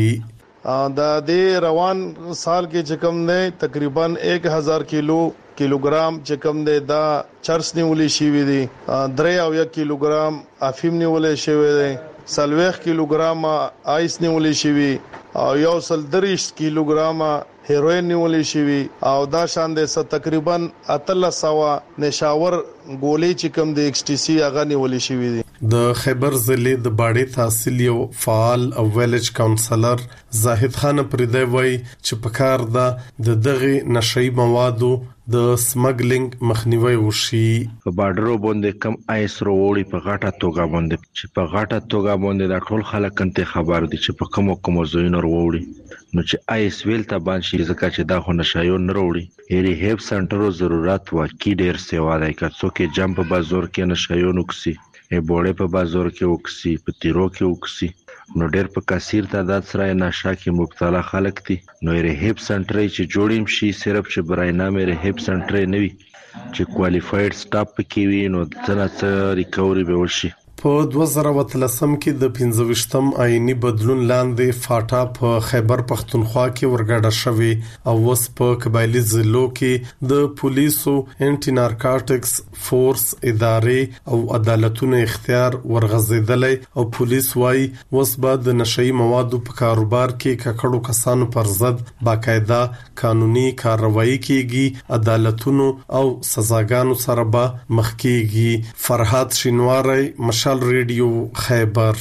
دا د روان سال کې چې کوم نه تقریبا ایک هزار کیلو کیلوګرام چې کوم دی دا چرس نیولې شوی دی، درې او یک کیلوګرام افیم نیولې شوی دی، سلويخ کیلوګرام آیس نیولې شوی او یو سل دریش کیلوګرام هیروین نیولې شوی او دا شان د تقریبا اتل سوا نشاور ګولې چې کوم د ایکس ټي سي هغه نیولې شوی دی. د خیبر ضلع د باړې تحصیل یو فعال او ویلج کاونسلر زاهد خان پردی وای چې په کار ده د دغه نشئی موادو د سمګلینګ مخنیوي وشي. په بارډرو باندې کم آیس وروړي په غاټه توګه باندې چې په غاټه توګه باندې د ټول خلک انته خبر دي چې په کوم کوم ځایونو وروړي نو چې آیس ویل ته باندې شي ځکه چې دا خو نشایو نه وروړي. یری هیب سنټرو ضرورت واکې ډیر سیوا دی که څوک جمپ بازار کې نشایو نوکسي ای بوړې په بازار کې وکسي په تیرو کې وکسي نو ډېر په کثیر تعداد سره نشه کې مبتلا خلک دي. نو ریهب سنټر چې جوړیم شي صرف چې برای نامه ریهب سنټر نه وي چې کوالیفاید سټاف پکې وي نو څنګه ریکوري به وشي. په دوه زره وتلسم کې د پنځويشتم آئینی بدلون لاندې فاټا په خیبر پختونخوا کې ورګډه شوې او وس په قبایلی ضلعو کې د پولیسو انټي نارکاټکس فورس ادارې او عدالتونو اختیار ورغزیدلې او پولیس وايي وس بعد د نشئی موادو په کاروبار کې ککړو کسانو پر ضد باقاعده قانوني کاروایی کیږي، عدالتونو او سزاګانو سره به مخ کیږي. فرحات شینواری، مشال ریډیو خیبر.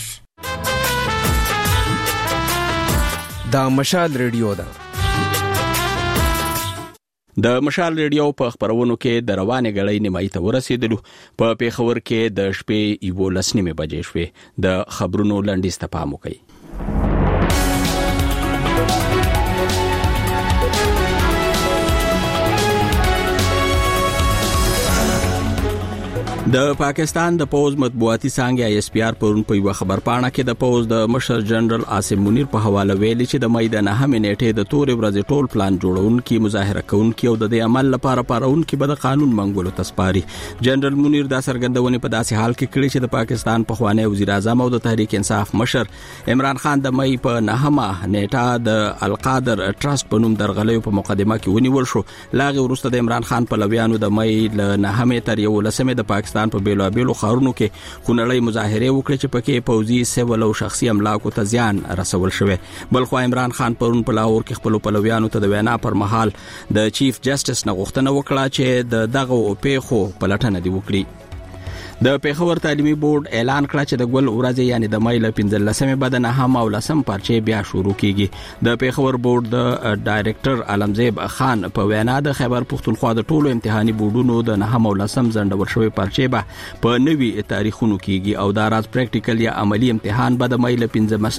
دا مشال ریډیو ده. د مشال ریډیو په خبرونو کې د روانې غړې نیمایي ته ورسېدلو. په پیښور کې د شپې یو لسنیمه بجې شوې. د خبرونو لنډیز ته پام وکړئ. د پاکستان د پوز مطبوعاتي څانګه آی اس پی آر پرون په یو خبر پاڼه کې د پوز د مشر جنرال عاصم منیر په حواله ویلي چې د مې د نهمې نیټې د تورې ورځې ټول پلان جوړونکي مظاهره کوونکي او د دې عمل لپاره پارونکي به د قانون منګولو تسپاري. جنرال منیر دا څرګندونه په داسې حال کې کړې چې د پاکستان پخوانی وزیر اعظم او د تحریک انصاف مشر عمران خان د مې په نهمه نیټه د القادر ټرست په نوم درغلیو په مقدمه کې ونیول شو. لاغه وروسته د عمران خان په لویانو د مې ل نهمې تر یو لسمه د پاکستان په بیلو بیلو خارونو کې خونړی مظاهره وکړي چې پکې پوځي سیول او شخصي املاکو ته زیان رسول شوی. بلخو عمران خان پرون په لاهور کې خپل پلویانو ته د وینا پر مهال د چیف جسټس نه غوښتنه وکړه چې د دغه پیښو پلټنه دی وکړي. د پیښور تعلیمي بورډ اعلان کړ چې د ګل ورځې یعنی د مې ل پنځلسمه بدنه هم او لسم پرچې بیا شروع کیږي. د پیښور بورډ د ډایریکټر علمزیب خان په وینا د خیبر پختونخوا د ټولو امتحاني بورډونو د نهم او لسم زندور شوی پرچې به په نوي تاریخونو کیږي او دا راز پریکټیکل یا عملی امتحان به د مې ل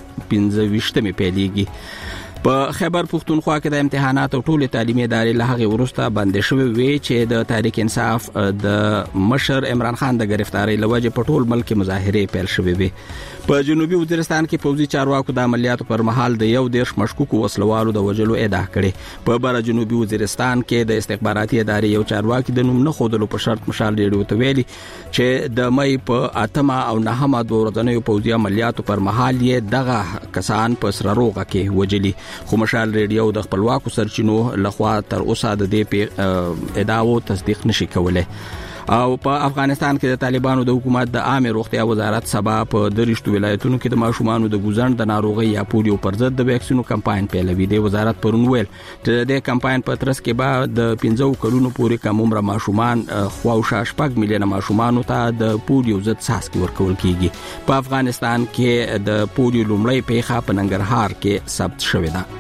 پنځه پنځه په خیبر پختونخوا کې د امتحانات او ټول تعلیمي ادارې له هغه ورسته بند شوی وی چې د تحریک انصاف د مشر عمران خان د گرفتاری لوجه په ټول ملک مظاهره پیل شوې وي. په جنوبي وزیرستان کې پوځي چارواکو د عملیاتو پر مهال د یو دیرش مشکوکو وسلوالو د وجلو ادعا کړې. په بر جنوبي وزیرستان کې د استخباراتي ادارې یو چارواکي د نوم نه خودلو په شرط مشال ریډیو ته ویلي چې د مې په اتمه او نهمه د ورځنیو پوځي عملیاتو پر مهال یې دغه کسان په سره روغه کې وجلي. خو مشال ریډیو د خپلواکو سرچینو لخوا تر اوسه د دې په ادعاو تصدیق نشي کولای. او په افغانستان کې د طالبانو د حکومت د عامه روغتیا وزارت سبا په درشتو ولایتونو کې د ماشومانو د ګوزن د ناروغي یا پولیو پر ضد د ویکسینو کمپاین پیلوي. د وزارت پرون ویل چې د کمپاین په ترڅ کې به د پنځه کلونو پورې کم عمر ماشومان خو او شاشپک ملیونه ماشومانو ته د پولیو ضد څاڅکي ورکول کیږي. په افغانستان کې د پولیو لومړی پیښه په ننګرهار کې ثبت شوې ده.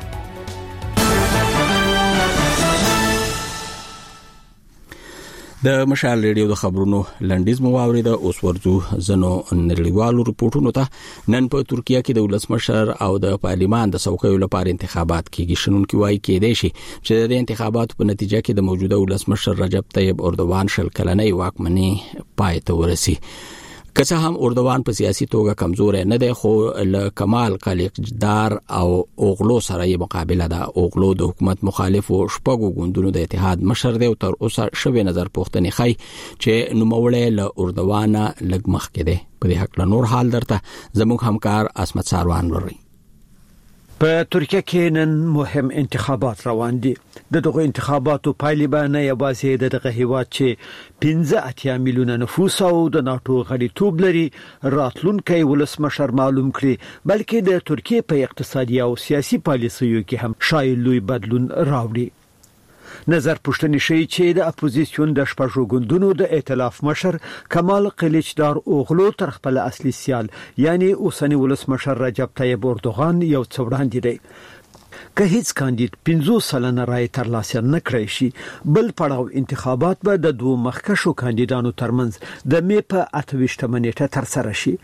د مشال ریډیو د خبرونو لنډیز مو واورید. اوس ورځو زنو نړیوالو رپورټونو ته. نن په ترکیه کې د ولسمشر او د پارلمان د څوکیو لپاره انتخابات کیږي. شنونکي وايي کې دی شي چې د انتخاباتو په نتیجه کې د موجوده ولسمشر رجب طیب اردوغان شل کلنۍ واکمني پای ته ورسي. که څه هم اردوغان په سیاسي توګه کمزور نه دی خو له کمال کلیقدار او اوغلو سره یې مقابله ده. اوغلو د حکومت مخالف او شپږو ګوندونو د اتحاد مشر دی او تر اوسه شوی نظر پوښتنې خای چې نوموړی له اردوغان لږ مخکې دی. په دې حق له نور حال درته زموږ همکار اسمت ساروان وري. په ترکیه کې نن مهم انتخابات روان دي. د دغه انتخاباتو پایلې به نه یوازې د دغه هیواد چې پنځه اتیا میلیونه نفوس او د ناتو غړیتوب لري راتلونکي ولسمشر معلوم کړي بلکې د ترکیه په اقتصادي او سیاسي پالیسیو کې هم شاید لوی بدلون راوړي. نظر پوښتنې شي چې د اپوزیسیون د شپږو ګوندونو د ائتلاف مشر کمال قلیچدار اوغلو تر خپل اصلي سیال یعنی اوسنی ولسمشر رجب طیب اردوغان یو څه وړاندې دی. که هیڅ کاندید پنځوس سلنه رای ترلاسه نه کړی شي بل پړاو انتخابات به د دوه مخکښو کاندیدانو ترمنځ د می په اته ویشتمه نیټه ترسره شي.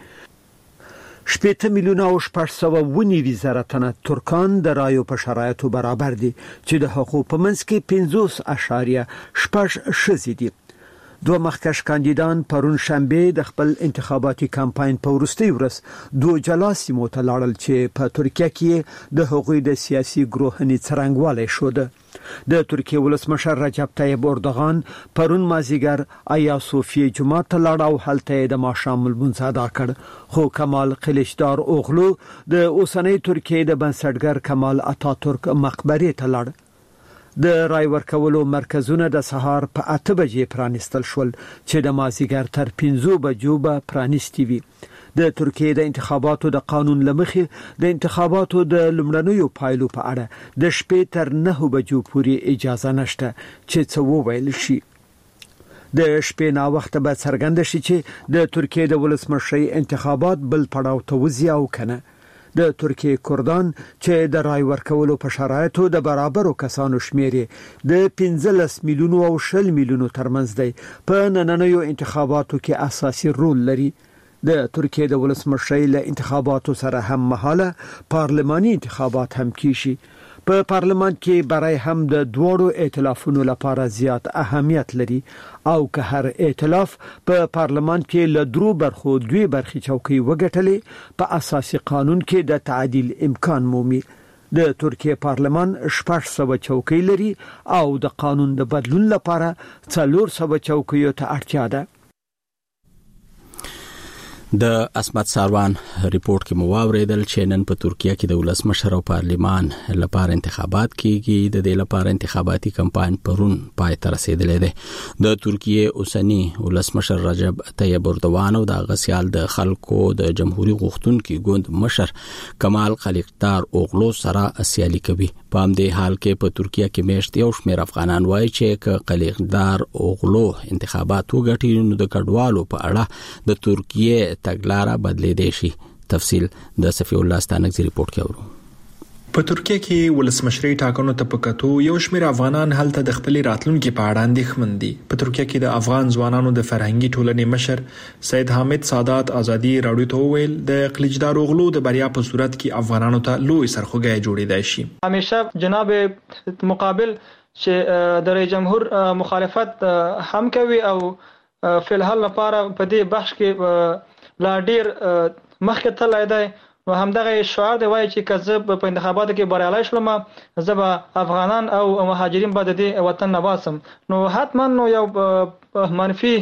شپږ میلیونه او شپږ سوه ونیوي زره تنه ترکان د رایو په شرایطو برابر دي چې د حقوق په منځ کې پنځوس اشاریه شپږ ښځې دي. دوه مخکښ کاندیدان پرون شنبه د خپل انتخاباتي کمپاین په وروستي ورځ دوه جلا سیمو ته لاړل چې په ترکیه کې د هغوی د سیاسي ګروهني څرنګوالی شو. د ترکیه ولسمشر رجب طیب اردوغان پرون مازیګر آیا صوفیه جمعه ته لاړ او هلته د ماښام لمونځ ادا کړ. خو کمال قلیچدار اوغلو د اوسنۍ ترکیه د بنسټګر کمال اتاتورک مقبره ته لاړ. د رای ورکولو مرکزونه د سهار په اته بجې پرانیستل شول چې د مازیګر تر پنځو بجو به پرانیستي وي. د ترکیه د انتخاباتو د قانون لمخې د انتخاباتو د لومړنیو پایلو په اړه د شپې تر نه بجو پورې اجازه نشته چې څه وویل شي. د شپې نا وخت به څرګند شي چې د ترکیه د ولسمشرۍ انتخابات بل پړاو ته وځي او کنه. د ترکیه کردان چې د رای ورکولو په شرایطو د برابرو کسانو شمیر د پنځلس میلیونو او شل میلیونو ترمنځ دی په نننیو انتخاباتو کې اساسي رول لري. د ترکیه د ولسمشرۍ له انتخاباتو سره هم مهاله پارلماني انتخابات هم کیږي. په پارلمان کې برای هم د دوړو ائتلافونو لپاره زیات اهمیت لري او که هر ائتلاف په پارلمان کې له درو برخو دوی برخې چوکۍ وګټلې په اساسي قانون کې د تعدیل امکان مومي. د ترکیه پارلمان شپږ سوه چوکۍ لري او د قانون د بدلون لپاره څلور سوه چوکیو ته اړتیا ده. د اسمت ساروان ریپورت کې مو واوریدل چې نن په ترکیه کې د ولسمشر او پارلمان لپاره انتخابات کیږي. د دې لپاره انتخاباتي کمپاین پرون پای ته رسیدلی دی. د ترکیه اوسنی ولسمشر رجب طیب اردوغان او د غسیال د خلکو د جمهوریت غوښتونکو ګوند مشر کمال کلیقدار اوغلو سره سیالي کوي. په همدې حال کې په ترکیه کې میشت یو شمېر افغانان وایي چې ک کلیقدار اوغلو انتخابات وګټي نو د کډوالو په اړه د ترکیه تګلاره بدلې دي شي. تفصیل د صفی الله ستانکزی ریپورت کې اورو. په ترکیه کې ولسمشرۍ ټاکنو ته پکاتو یو شمېر افغانان هلته د خپل راتلونکو په اړه اندېښمن دي. په ترکیه کې د افغان ځوانانو د فرهنګي ټولنې مشر سید حامد سادات ازادي راډیو ته وویل د کلیقدار اوغلو د بریا په صورت کې افغانانو ته لوی سرخوږی جوړیدای شي. همیشه جناب مقابل چې د رئیس جمهور مخالفت هم کوي او فی الحال لپاره په دې بحث کې لا ډیر مخکې تللی دی. نو همدغه شعار دی وایي چې که زه په انتخاباتو کې بریالی شلم زه به افغانان او مهاجرین به د دې وطن نه باسم. نو حتما نو یو منفي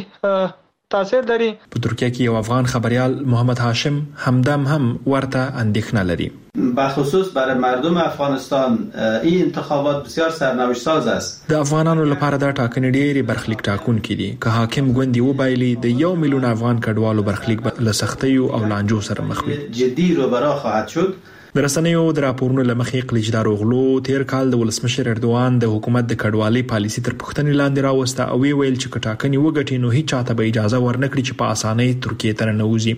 تاثیر لري. په ترکیه کې یو افغان خبریال محمد هاشم همدم هم ورته اندېښنه لري. بخصوص برای مردم افغانستان این انتخابات بسیار سرنوشت ساز است. د افغانانو لپاره دا ټاکنې ډېرې برخلیک ټاکونکې دي. که حاکم ګوندي وبایلي د یو میلیون افغان کډوالو برخلیک له سختیو او لانجو سره مخ وي. جدي روبرا خواهد شد. د رسنیو د راپورونو لمخې کلیقدار اوغلو تیر کال د ولسمشر اردوغان د حکومت د کډوالۍ پالیسي تر پوښتنې لاندې راوسته او وی ویل چې کټاکنې وګټي نو هیڅ چاته به اجازه ورنکړي چې په اسانۍ ترکیه ته ننوځي.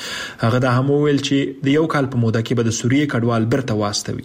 هغه دا هم ویل چې د یو کال په موده کې به د سوریې کډوال برته واستوي.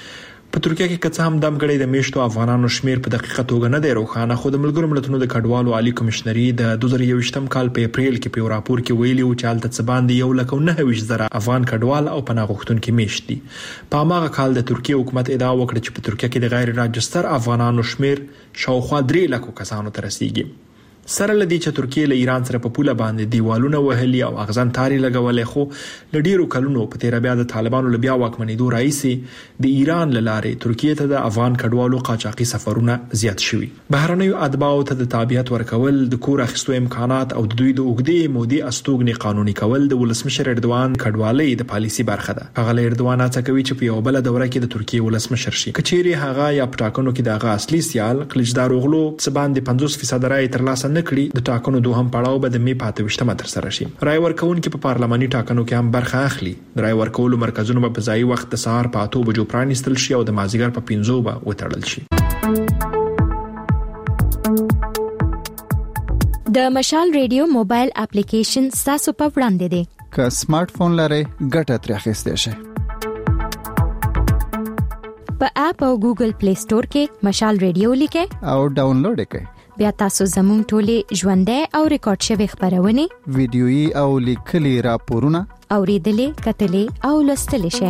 په ترکیه کې کڅ هم دم غړي د میشتو افغانانو شمیر په دقیقه توګه نه دی روښانه. خو د ملګرو ملتونو د کډوالو عالی کمشنري د دوه زره یوویشتم کال په اپریل کې په راپور کې ویلي و چې هلته څه باندې یو لک او نهه ویشت زره افغان کډوال او پناه غوښتونکي میشت دي. په هماغه کال د ترکیه حکومت ادعا وکړه چې په ترکیه کې د غیر راجستر افغانانو شمیر شاوخوا درې لکو کسانو ته رسیږي. سره لدی چې ترکیه له ایران سره په پوله باندې دیوالونه وهلي او اغزن تاری لګولې، خو ل ډیرو کلونو په تیر بیا د طالبانو له بیا واکمنېدو راځي د ایران له لارې ترکیه ته د افغان کډوالو قاچاقي سفرونه زیات شوي. بهرنیو اتباعو ته د تابعیت ورکول، د کور اخیستو امکانات او د دوی د اوږدې مودې استوګنې قانوني کول د ولسمشر اردوغان کډوالۍ د پالیسي برخه ده. هغه له اردوغان هڅه کوي چې په یو بل دوره کې د ترکیه ولسمشر شي. کچېری هغه یا پټاکنو کې دغه اصلي سیال کلیقدار اوغلو څه باندې پنځوس فیصد رای ترلاسه نکړي، د ټاکنو دوهم پړاو به د می پاتې وشتمه تر سره شي. رای ورکوونکي په پارلماني ټاکنو کې هم برخه اخلي. د رای ورکولو مرکزونه به په ځای وخت د سهار په اته بجو پرانیستل شي او د مازیګر په پنځو به وتړل شي. د مشال ریډیو موبایل اپلیکیشن تاسو په وړاندې دی. که سمارټ فون لرئ ګټه ترې اخیستئ شئ. په اپ او ګوګل پلی سٹور کې مشال ریډیو لیکئ او ډاونلوډ یې کړئ. بیا تاسو زموږ ټولې ژوندۍ او ریکارډ شوی خبرونه، ویډیويي او لیکلي راپورونه اوریدلې، کتلې او لوستلې شئ.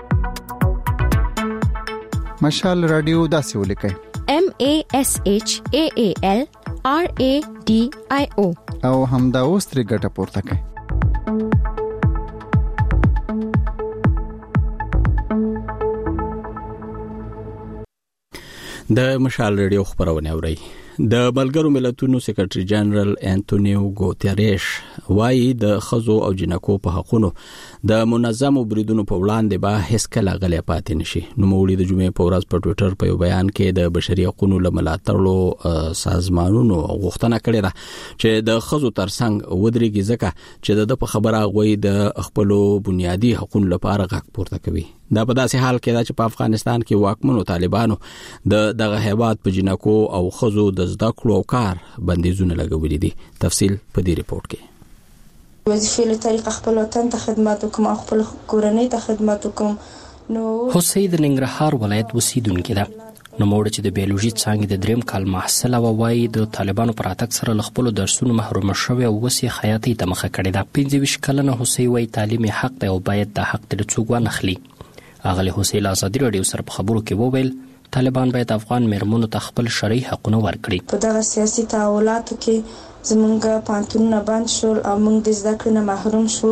مشال رادیو داسې ولیکئ: M A S H A A L R A D I O او همدا اوس ترې ګټه پورته کړئ. د مشال ریډیو خبرونه اورئ. د ملګرو ملتونو سیکریټري جنرال انټونیو ګوتریش وايي د خزو او جنکو په حقونو د منظمو بریدونو په وړاندې به هیڅ کله غلې پاتې نشي. نو مولوی د جمعې په ورځ په ټوئیټر په یو بیان کې د بشري حقوقو لملاتړو سازمانونو غوښتنه کړې ده چې د خزو ترڅنګ ودرېږي، ځکه چې د په خبره غوي د خپل بنیادی حقوقو لپاره غږ پورته کوي. دا په داسې حال کې ده چې په افغانستان کې واکمنو طالبانو د دغه هیواد په جنکو او خزو د زده کړو او کار بندیزونه لګولې دي. تفصیل په دې ریپورت کې. وظیفې له طریقه خپل وطن ته خدمت وکم او خپل کورنۍ ته خدمت وکم. نو حسین د ننګرهار ولایت اوسیدونکې ده. نو موږ چې د بیولوژي څانګې د دریم کال محصل او وایي د طالبانو پر اتک سره له خپلو درسونو محروم شوی او اوس یې خیاطۍ ته مخه کړې ده. پنځه ویشت کلنه حسین وایي تعلیم یې حق دی او باید دا حق ترې څوک وانخلي. اغلې حسین له ازادي راډیو سره په خبرو کې وویل طالبان باید افغان میرمنو ته خپل شرعي حقونه ورکړي. په دغه سیاسي تحولاتو کې زمونږ پوهنتونونه بند شول او موږ د زده کړې نه محروم شو.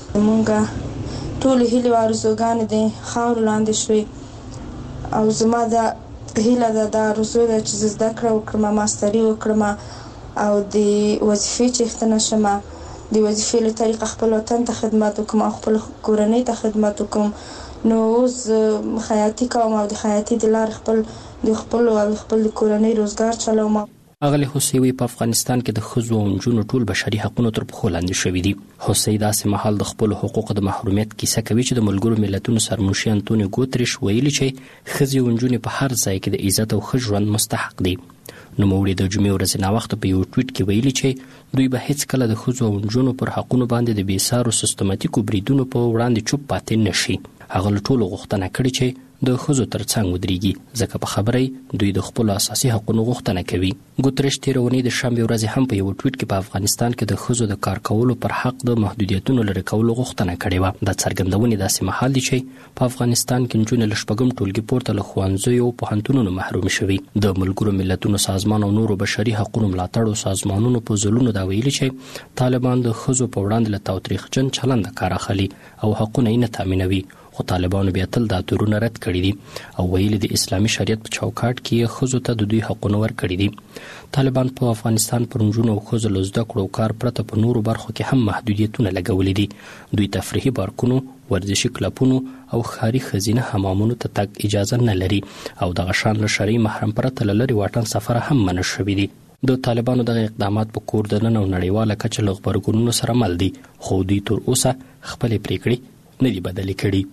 زمونږ ټولې هیلې او ارزوګانې د خاورو لاندې شوې او زما د هیله ده دا آرزو ده چې زه زده کړه وکړم، ماستري وکړم او د وظیفې چیښتنه شم، د وظیفې له طریقه خپل وطن ته خدمت وکړم او خپل کورنۍ ته خدمت وکړم. نو اوس خیاطي کوم او د خیاطي د لارې خپل د خپل او خپل کورنۍ روزګار چلوم. اغلی حسین په افغانستان کې د ښځو او نجونو ټول بشري حقوقو تر پښو لاندې شوي دي. حسین داسې مهال د خپل حقوقو د محرومیت کیسه کوي چې د ملګرو ملتونو سرمنشي انټونیو ګوتریش ویلي چې ښځې او نجونې په هر ځای کې د عزت او ښه ژوند مستحق دي. نوموړي د جمعې ورځې ناوخته په یو ټویټ کې ویلي چې دوی به هیڅ کله د ښځو او نجونو پر حقونو باندې د بېسارو سیستماتیکو بریدونو په وړاندې چوپ پاتې نشي. هغه له ټولو غوښتنه کړې چې د ښځو ترڅنګ ودرېږي ځکه په خبره دوی د خپلو اساسي حقونو غوښتنه کوي. ګوتریش تېره اونۍ د شنبې ورځې هم په یو ټویټ کې په افغانستان کې د ښځو د کار کولو پر حق د محدودیتونو لرې کولو غوښتنه کړې وه. دا څرګندونې داسې مهال دي چې په افغانستان کې نجونې له شپږم ټولګي پورته له ښوونځیو او پوهنتونونو محروم شوي. د ملګرو ملتونو سازمان او نورو بشري حقوقو ملاتړو سازمانونو په ځلونو دا ویلي چې طالبان د ښځو په وړاندې له تاوتریخجن چلنده کار اخلي او حقونه یې نه تامینوي. خو طالبانو بیا تل دا تورونه رد کړي دي او ویلي د اسلامي شریعت په چوکاټ کې ښځو ته د دوی حقونه ورکړي دي. طالبان په افغانستان پر نجونو او ښځو له زده کړو او کار پرته په نورو برخو کې هم محدودیتونه لګولي دي. دوی تفریحي پارکونو، ورزشي کلبونو او ښاري ښځینه حمامونو ته تګ اجازه نه لري او دغه شان له شرعي محرم پرته له لرې واټن سفره هم منع شوي دي. د طالبانو دغه اقدامات په کور دننه او نړیواله کچه له غبرګونونو سره مل دي خو دوی تر اوسه خپلې پریکړې نه دي بدلې کړي.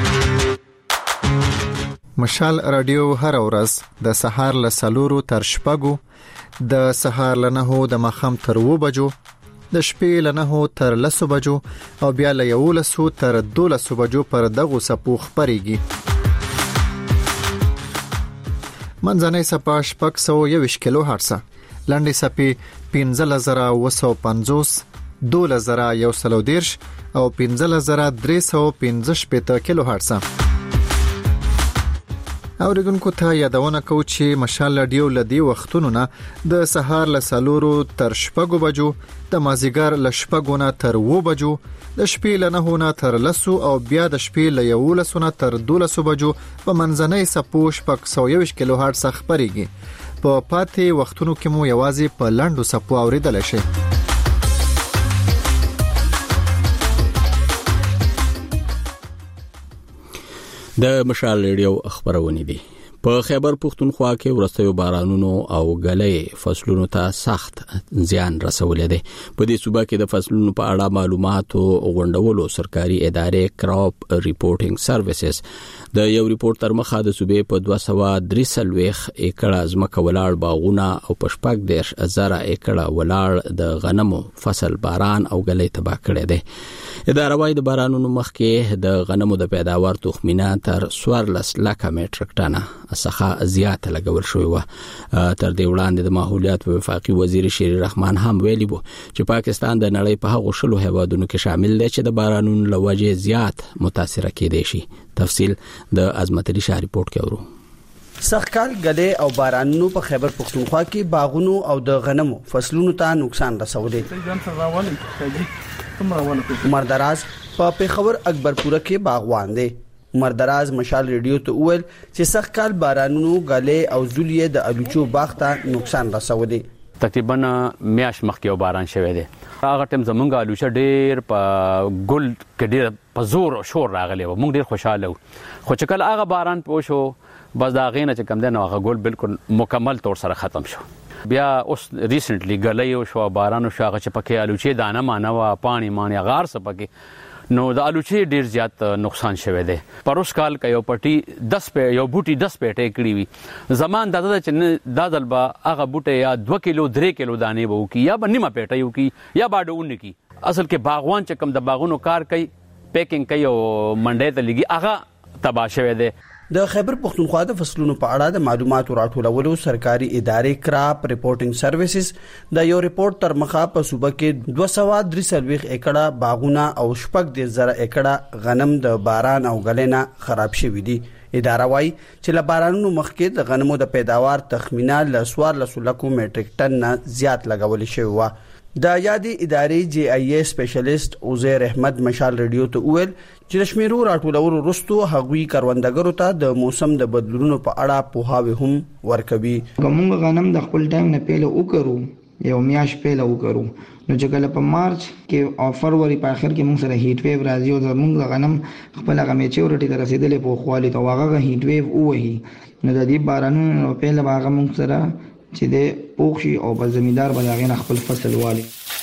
مشال رادیو هر ورځ د سهار له سلورو تر شپږو، د سهار له نهو د ماښام تر اوو بجو، د شپې له نهو تر لسو بجو او بیا له یولسو تر دولسو بجو پر دغو څپو خپرېږي. منځنۍ څپه شپږ سوه یوویشت کیلو هرټزه، لنډې څپې پنځلس زره اوه سوه پنځوس، دولس زره یو سل او دېرش او پنځلس زره درې سوه پنځه شپېته کیلو هرټزه. اوریدونکو ته یادونه کوو چې مشال رادیو له دې وختونو نه د سهار له څلورو تر شپږو بجو، د مازدیګر له شپږو نه تر اوو بجو، د شپې له نهو نه تر لسو او بیا د شپې له یولسو نه تر دولسو بجو په منځنۍ څپو شپږ سوه یوویشت کیلو هرټز خپرېږي. په پاتې وختونو کې مو یوازې په لنډو څپو اوریدلی شئ. د مشال ریډیو خبرونه دي. په خیبر پختونخوا کې ورستیو بارانونو او غلې فصلونو ته سخت زیان رسولې ده. په دې صوبه کې د فصلونو په اړه معلوماتو غونډولو سرکاري ادارې کراپ ریپورټینګ سروسز د یو ریپورت تر مخه د صوبې په دوه سوه درې څلوېښت ایکړه ځمکه ولاړ باغونه او په شپږ دېرش زره ایکړه ولاړ د غنمو فصل باران او غلې تباه کړی دی. اداره وايي د بارانونو مخکې د غنمو د پیداوار تخمینه تر څوارلس لکه میټریک ټنه څخه زیاته لګول شوې وه. تر دې وړاندې د ماحولیات وفاقي وزیر شیر رحمان هم ویلي وو چې پاکستان د نړۍ په هغو شلو هیوادونو کې شامل دی چې د بارانونو له وجې زیات متاثره کېدی شي. تفصیل د عظمت علي شاه ریپورت کې اورو. سخکال غلې او بارانونو په خیبر پختونخوا کې باغونو او د غنمو فصلونو ته نقصان رسولی. عمر دراز په پیښور اکبرپوره کې باغوان دی. عمر دراز مشال ریډیو ته وویل چې سخکال بارانونو غلې او زولیه د الوچو باغ ته نقصان رسولی. تقریبا میاش مخکې او باران شوی دی. هغه ټیم زمونږ الوچه ډېر په ګل کې ډېر په زور او شور راغلی و. موږ ډېر خوشاله وو. خو چې کله هغه باران پوه شو بس دا غینه چې کم دی نو هغه ګل بالکل مکمل طور سره ختم شو. بیا اوس ریسنټلی غلې شو باران شو هغه چې پکې الوچه دانه مانه وا پانی مانی غار څه پکې نو د الوچه ډیر زیات نقصان شوه دی. پروس کال کا یو پټي دس په یو بوټي دس پټه کړی وي. زمان دادا چې دا دلبا هغه بوټه یا دوه کیلو درې کیلو دانه وو کی یا بنیمه پټه یو کی یا باډون کی اصل کې باغوان چې کوم د باغونو کار کوي پیکینګ کوي او منډې ته لګي هغه تباہ شوی دی. د خیبر پختونخوا د فصلونو په اړه د معلوماتو راټولولو سرکاري ادارې کراپ ریپورټینګ سرویسز د یو ریپورت تر مخه په صوبه کې دوه سوه درې څلوېښت ایکړه باغونه او شپږ دېرش زره ایکړه غنم د باران او غلینا خراب شوي دي. اداره وايي چې له بارانونو مخکې د غنمو د پیداوار تخمینه ل څوارلس لکو میټریک ټن نه زیات لګول شوی و. د یادې ادارې جی آی ای سپیشلیست عزیر احمد مشال ریډیو ته وویل چې د شمیرو راټولولو وروسته هغوی کروندګرو ته د موسم د بدلونونو په اړه پوهاوی هم ورکوي. موږ غنم د خپل ټایم نه پیله وکړو یو میاش پیله وکړو نو چې کله په مارچ کې او فروری په اخر کې موږ سره هیټ ویو راځي او موږ غنم خپل هغه میچورټی ته رسیدلې په خوالي ته هغه هیټ ویو ووهي نو د دې بارانونو پیله هغه موږ سره چې د پوښي او بل زمیندار باندې خپل فصل والی.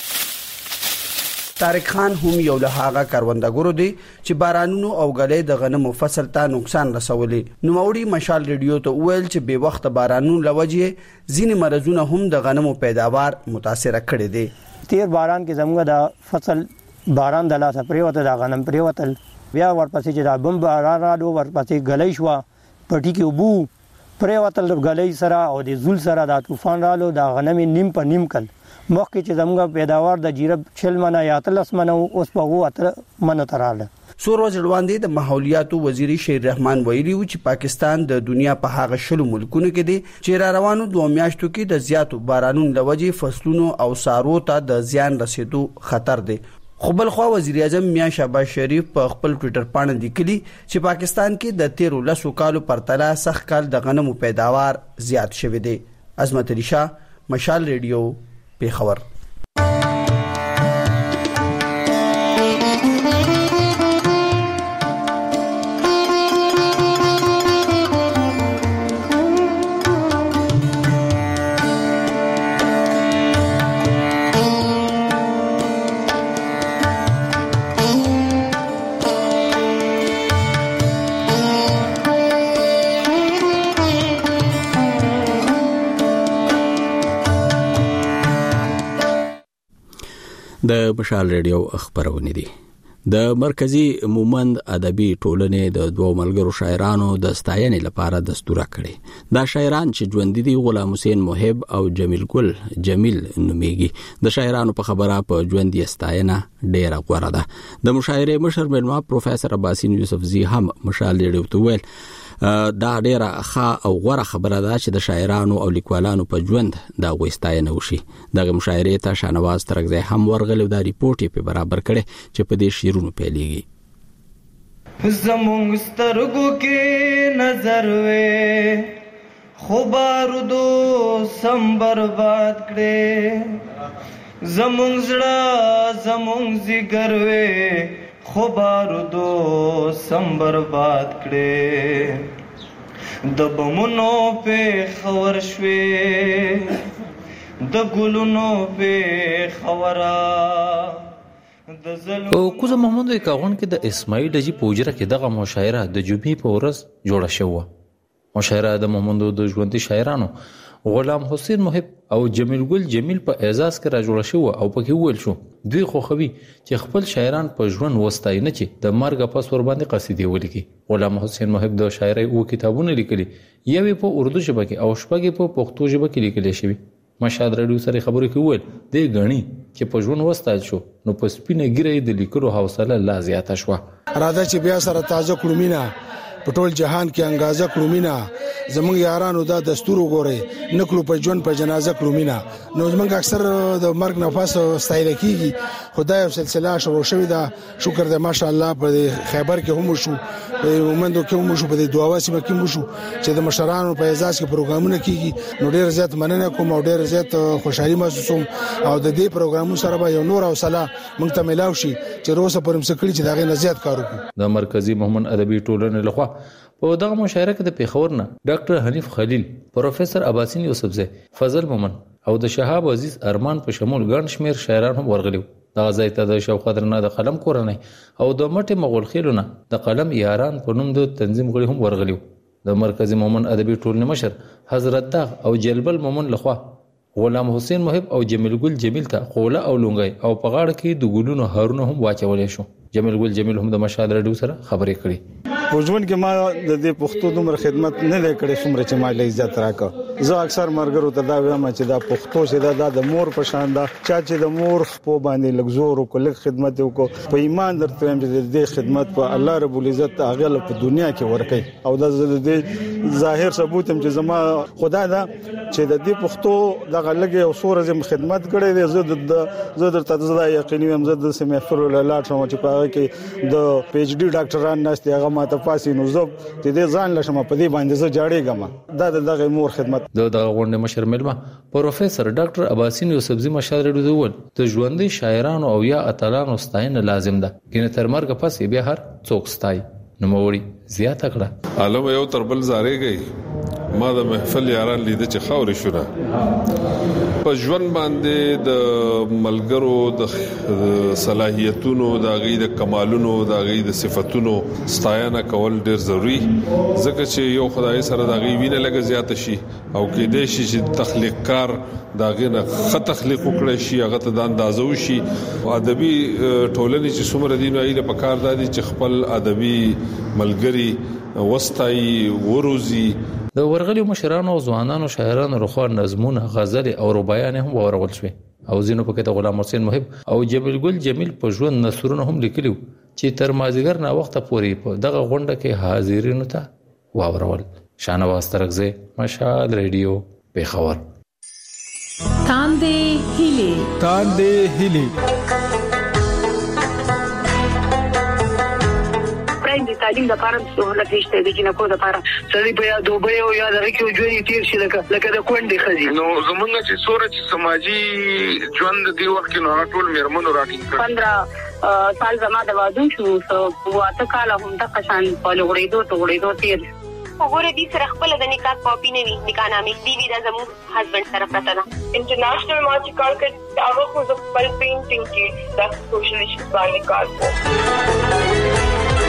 طارق خان هم یو له هغه کروندګرو دی چې بارانونو او غلې د غنمو فصل ته نقصان رسولي. نو موري مشال ریډیو ته ویل چې به وخت بارانونو لوجه ځینې مرزونه هم د غنمو پیداوار متاثر کړي دي. تیر باران کې زموږ د فصل باران د لاسه پریوته د غنم پریوتل بیا ورپسې چې د بم باران راډو ورپسې غلې شو پټي کې وبو پریوتل غلې سره او د زول سره د طوفان رالو د غنم نیم په نیم کل مخکې چې زموږ پیداوار د جیرب چل منه یا تلس منه اوس په وو اتر منه تراله. څو ورځې وړاندې د ماحولیاتو وزیر شیر رحمان ویلي و چې پاکستان د دنیا په هغه شلو ملکونو کې دی چې را روانو دوه میاشتو کې د زیاتو بارانونو لوجې فصلونو او سارو ته د زیان رسیدو خطر دی. خو بل خو وزیر اعظم میاں شهباز شریف په خپل ټوئیټر باندې لیکلي چې پاکستان کې د تیرو لسو کالو پرتله سخت کال د غنمو پیداوار زیات شوی دی. عظمت علي شاه، مشال ریډیو، پیښور. د مشال ریډیو خبرونه دي. د مرکزی مومند ادبي ټولنې د دوه ملګرو شاعرانو د ستاینې لپاره دستور کړي. دا شاعران چې ژوند دي غلام حسین محب او جمیل ګل جمیل نومیږي. د شاعرانو په خبره په ژوند یې ستاینه ډیره غوړه ده. د مشاعره مشر ملما پروفیسور عباسین یوسف زی هم مشال ریډیو ته ویل دا ډیره ښه او غوړه خبره ده چې د شاعرانو او لیکوالانو په ژوند دا غوښتاینه وشي. دغه مشاعره ته شانواز ترغزی هم ورغلو دا ریپورت په برابر کړي چې په دې شیرونو پیلېږي. زمونږ سترګو کې نظر وې خو بارودو سم برباد کړي زمونږ زړه زمونږ زیګر وې خو بارودو سم برباد کړي د بمونو په خور شوي د ګلونو په خورا او کوزه محمد وی کاغون کې د اسماعیل دجی پوجره کې دغه مشاعره د جمعې په ورځ جوړه شوه. مشاعره د محمد د ژوندۍ شاعرانو غلام حسین محب او جمیل ګل جمیل په اعزاز کې را جوړه شوه او پکې ویل شو دوی خوخوي چې خپل شاعران په ژوند وستای نه چې د مرګ پس ور باندې قصیدې ولیکي. غلام حسین محب د شاعرۍ او کتابونه لیکلي یوې په اردو ژبه کې او شپږ په پښتو ژبه کې لیکل شوی. مشال ریډیو سره خبرې کوي د غنی چې په ژوند وستای شو نو په سپینه ګیره د لیکلو حوصله لا زیاته شو. راځي چې بیا سره تازه کړومینا په ټول جهان کې انګازه کړومینا زمونږ یارانو دا دستور وګوري نکلو په ژوند په جنازه کړومینا نو زمونږ اکثر د مرګ نفس ستایل کیږي خدای او سلسله شروع شوې ده. شکر دې ماشاءالله په خیبر کې هم شو په مومندو کې هم شو په دعاواسي کې هم شو چې د مشرانو په اعزاز کې پروګرامونه کیږي نو ډېر زیات مننه کوم او ډېر زیات خوشحالي محسوسوم او د دې پروګرامونو سره به یو نور او صلاح موږ ته ملاوي شي چې روسه پرم سکړي چې دغه نه زیات کار وکړو. د مرکزی مومند ادبي ټولنې لخوا په دغه مشاعره کې د پیښور نه ډاکټر حنیف خلیل، پروفیسور عباسین یوسف زی، فضل مومن او د شهاب عزیز ارمان په شمول ګڼ شمیر شاعران هم ورغلي. دغه ځای ته د شوق قدرنه د قلم کورنۍ او د مټې مغول خیلونه د قلم یاران په نوم د تنظیم غړي هم ورغلي. د مرکزی مومند ادبي ټولنې مشر حضرت داغ او جلبل مومن لخوا غلام حسین محب او جمیل ګل جمیل ته خوله او لونګي او په غاړه کې د ګلونو هارونه هم واچولې شو. جمیل ګل جمیل هم د مشال رډیو سره خبرې کړې. په ژوند کې ما د دې پښتو دومره خدمت نه دی کړې څومره چې ما له عزت راکړه. زه اکثر مرګرو ته دا وایم چې دا پښتو چې دا د مور په شان دا چا چې د مور په باندې لګزور او کله خدمت وکړو په ایمان درته وایم چې دې خدمت په الله رب العزت هغه په دنیا کې ورکړي او دا د دې ظاهر ثبوت هم چې زما خدا دا چې د دې پښتو دغه لګي او سور زم خدمت کړې دي. زه د زه درته زړه یقیني هم زه د سیمفر لاله شوم چې په هغه کې د پی ایچ ډی ډاکټران نشته هغه ماته پاسې نو زه د دې ځان لشم په دې باندې زه جاړېږم. دا دغه مور خدمت د دغه غونډې مشر ملما پروفیسور ډاکټر عباسین یوسفزی مشال رډو ول د ژوندۍ شاعرانو او یا اتلانو ستاینه لازم ده کینه تر مرګ پسې بیا هر څوک ستای. نو موري زیاته کړه عالم یو تر بل زارې گئی ما د محفل یاران لیده چې خاورې شونه په ژوند باندې د ملګرو د صلاحیتونو د غي د کمالونو د غي د صفاتونو ستاینه کول ډیر ضروری ځکه چې یو خدای سره د غي وینه لګ زیات شي او کې د شي چې تخلیق کار دا غنه خط تخلیق وکړي شي هغه ته د اندازو شي او ادبي ټولنې چې څومره دین وایي په کار دادي چې خپل ادبي ملګری وستای وروزي. د ورغلي مشرانو او ځوانانو شاعرانو رخوا نظمونه غزل او ربايان هم ورغول شوي او زینو پکې ته غلام حسین محب او جمیل ګل جمیل په ژوند نثرونه هم لیکلو چې تر مازیګر نه وخت پورې په دغه غونډه کې حاضرینو ته واورول. شانواز ترغزه مشال رادیو پیښور. تاندې هیلي تاندې هیلي د تعلیم د پاره سہولت نشته د جنکو د پاره سړي په یاد دوبه او یاد راکې او ژوند تیر شي لکه لکه د کونډې خزي. نو زمونږ چې سورج سماجی ژوند دی وخت کې نو ټول میرمنو راټینګ کړ. پندرہ سال زما د وادو شو او اته کال هم د قشان په لغړېدو ته وړېدو تیر وګوره دې سره خپل د نکاح کاپی نه وی نکاح نامې دی وی د زمو هسبند سره پته ده. انټرنیشنل مارچ کار کړ هغه خو د خپل پینټینګ کې د سوشل ایشوز باندې کار کوي.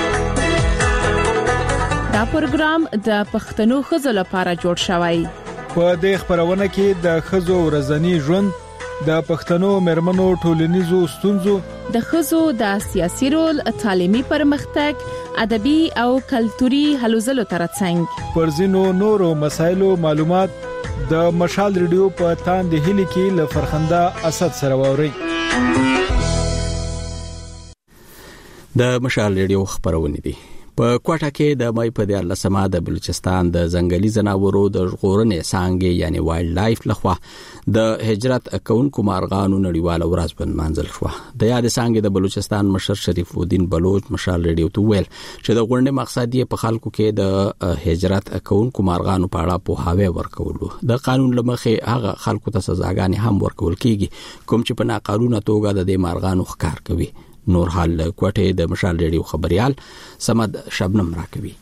دا پروګرام د پښتنو خزو لپاره جوړ شوی. په دې خبرونه کې د خزو ورځنی ژوند د پښتنو مرمنو ټولنیزو ستونزو د خزو د سیاسي رول تعلیمي پرمختګ ادبي او کلتوري هلو ځلو ترڅنګ پر ځینو نورو مسایلو معلومات د مشال رادیو په تاندې هلي کې ل فرخنده اسد سره ووري. د مشال رادیو خبرونه دي په کوټه کې د مې په دیار لسمه د بلوچستان د ځنګلي ځناورو د ژغورنې څانګې یعنی وایلډ لایف لخوا د هجرت اکونکو مارغانو نړیواله ورځ په منځل شو. د یاد څانګې د بلوچستان مشر شریف الدین بلوچ مشال رادیو ته ویل چې د غونډې مقصد یې په خلکو کې د هجرت اکونکو مارغانو په اړه په هاوی ورکولو د قانون لمخې هغه خلکو ته سزاګانې هم ورکول کیږي کوم چې په ناقانونه توګه د دې مارغانو ښکار کوي. نور حال کوټه د مشال رادیو خبريال سمد شبنم راکوي.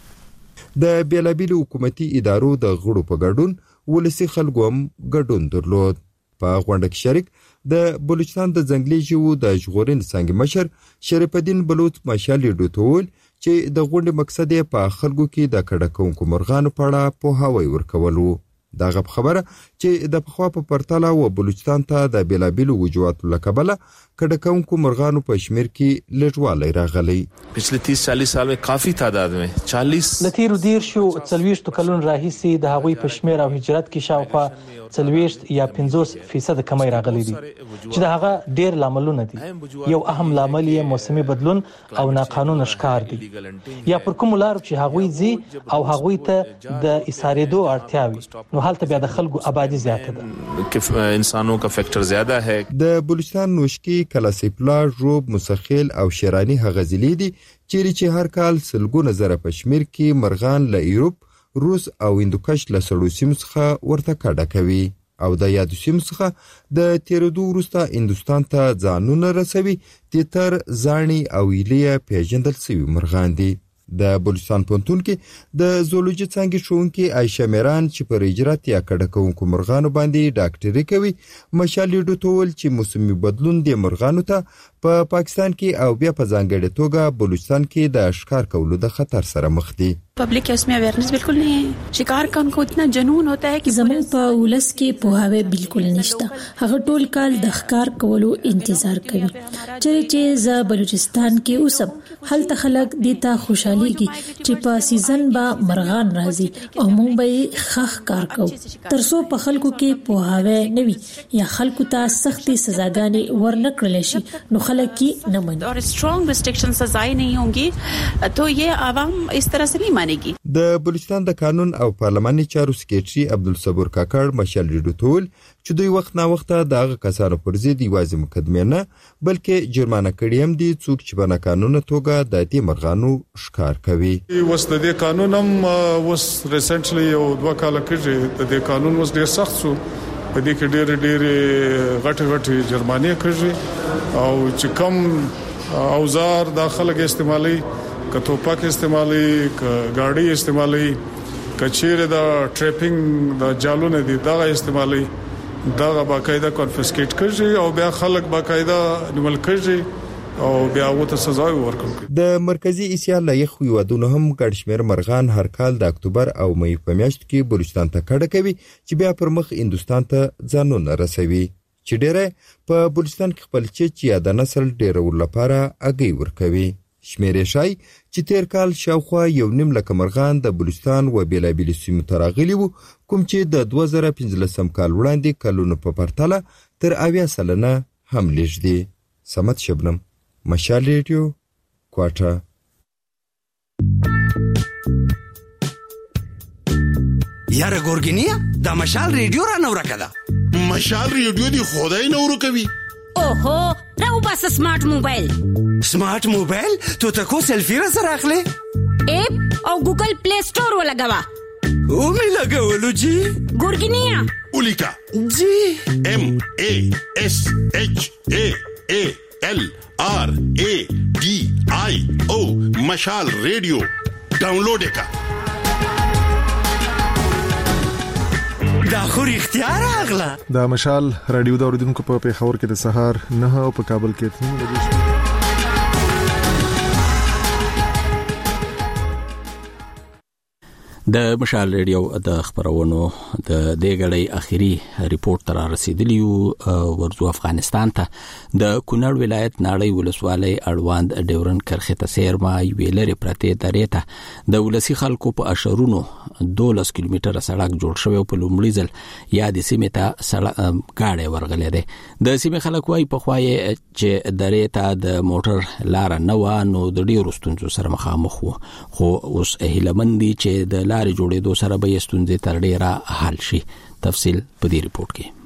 د بیلابیلو حکومتي ادارو د غړو په ګډون ولسی خلکو هم ګډون درلود. په غونډه کې شریک د بلوچستان د ځنګلي ژوو د ژغورنې څنګه مشر شریف الدین بلوچ مشال رادیو ته ویل چې د غونډې مقصد یې په خلکو کې د کډکونکو مرغانو په اړه په هاوی ورکولو. دا غب خبره چې د پخوا په پرتله و بلوچستان ته د بیلابیلو وجوهاتو لکبله کډکونکو مرغانو په شمیر کې لټوالی راغلی. पिछले तीस चालीस साल में काफी तादाद में चालीस لتیر دیر شو څلويشت کلون راهیسي د هغوی په شمیر او هجرت کې شاوخوا څلويشت یا پنځوس فیصد کمی راغلی دي چې د هغه ډیر لاملونه دي. یو اهم لامل یې موسمي بدلون او ناقانونه ښکار دي یا پر کوم لار چې هغوی زی او هغوی ته د اسارېدو اړتیا وي نو حالت بیا د خلکو آبادی زیاته ده कि انسانों का फैक्टर ज्यादा है. د بلوچستان نوشکی کلاسیپلا روب مسخیل او شیرانی هغزلی دي چیرې چې هر کال سلګونه زره په شمیر کې مرغان له یورپ روس او هندوکش له سړو سیمو څخه ورته کډه کوي او د یادو سیمو څخه د تیرودو وروسته هندوستان ته ځانونه رسوي. تیتر زانی او ایلیا پیژندل شوي مرغان دي. د بلوچستان پونتون کې د زولوجي څنګه شونکي عائشه میران چې پر هجرت یا کډکونکو مرغانو باندې ډاکټري کوي مشال رادیو ته ویل چې موسمي بدلون د مرغانو ته په پا پاکستان کې او بیا په ځانګړي توګه بلوچستان کې د ښکار کولو د خطر سره مخ دي. पब्लिक के उसमें अवेयरनेस बिल्कुल नहीं है। शिकार का उनको इतना जुनून होता है कि زمون په ولس کې پوهاوی بالکل نشته. هغه ټول کال د ښکار کولو انتظار کوي. چې چې ز بلوچستان کې اوسم هلته خلک دیتا خوشحاليږي چې په سیزن با مرغان راځي او موږ به خخ کار کوو. ترڅو په خلکو کې پوهاوی نه وي یا خلکو ته سختي سزاګانې ورنکړل شي نو خلک کې نه مني. और स्ट्रांग रिस्ट्रिक्शन सजाएं नहीं होंगी तो ये आवाम इस तरह से नहीं मानेगी. د بلوچستان د قانون او پارلماني چارو سکریټري عبدالصبور کاکړ مشال ریډو تول چې دوی وخت نه وخت د هغه کسانو پر ضد یوازې مقدمه نه بلکې جرمانه کړي هم دي څوک چې په قانوني توګه د دې مرغانو ښکار کوي. وس د دې قانون هم وس ریسنټلی یو دوه کال کې د دې قانون وس ډیر سخت شو په دې کې ډېر ډېر غټ غټ جرمانه کړي او چې کم اوزار داخله کې استعمالي که توپک استعمالي که ګاډي استعمالي که چیرې دا ټریپینګ دا جالونه دي دا استعمالي دا باقاعده کنفسکیټ کړي او بیا خلک باقاعده نیول کړي او بیا وته سزا ورکړي. د مرکزی اسیا له یخ ویوادونو هم ګډ شمیر مرغان هر کال د اکتوبر او مې په میاشت کې بلوچستان ته کډه کوي چې بیا پر مخ هندستان ته ځانونه رسوي چې ډېر په بلوچستان کې خپل چې یا د نسل ډېرول لپاره اگې ورکوي. شمیرې شای چې تیر کال شاوخوا یو نیم لک مرغان د بلوچستان و بیلابیل سیمو تراغلی وو کوم چې د دوه زره پنځلسم کال وړاندې کلونو په پرتله تر اویا سلنه هم لږ دي. سمت شبنم مشال ریډیو کوټه. یاره ګورګینیا دا مشال ریډیو را نو راکړه. مشال ریډیو دی خدای نو ورکوي. اوهو راو بس سمارټ موبایل. سمارټ موبایل تو تکو سیلفی را سره اخلي اپ او ګوګل پلی سٹور ولګوا او می لګولو جی ګورګینیا اولیکا جی ام ا اس اچ ا ا ال ار ا ډي آی او مشال ریډیو ډاونلوډ کا. دا خو اختیار اغلا. دا مشال رادیو دا اوریدونکو په پیښور کې د سهار نه او په کابل کې تنو لګیږي. د مشال ریډیو د خبرونو د دې غړې اخیری ریپورت تر رسیدلی ورزو افغانستان ته د کونړ ولایت ناړی ولسوالۍ اړوند ډیورن کرخه ته سیر ما ویلره پرته درېته د ولسی خلکو په اشرونو دولس کیلومتره سړک جوړ شوی په لومړي ځل یا د سیمه ته گاډي ورغلې ده. د سیمه خلک وايي په خوای چې درېته د موټر لار نه و نو د ډیرو ستونزو سره مخامخ وو خو اوس هیلمندي چې د لارې جوړېدو سره به ستونزې تر ډیره حل شي. تفصیل په دې ریپورت کې.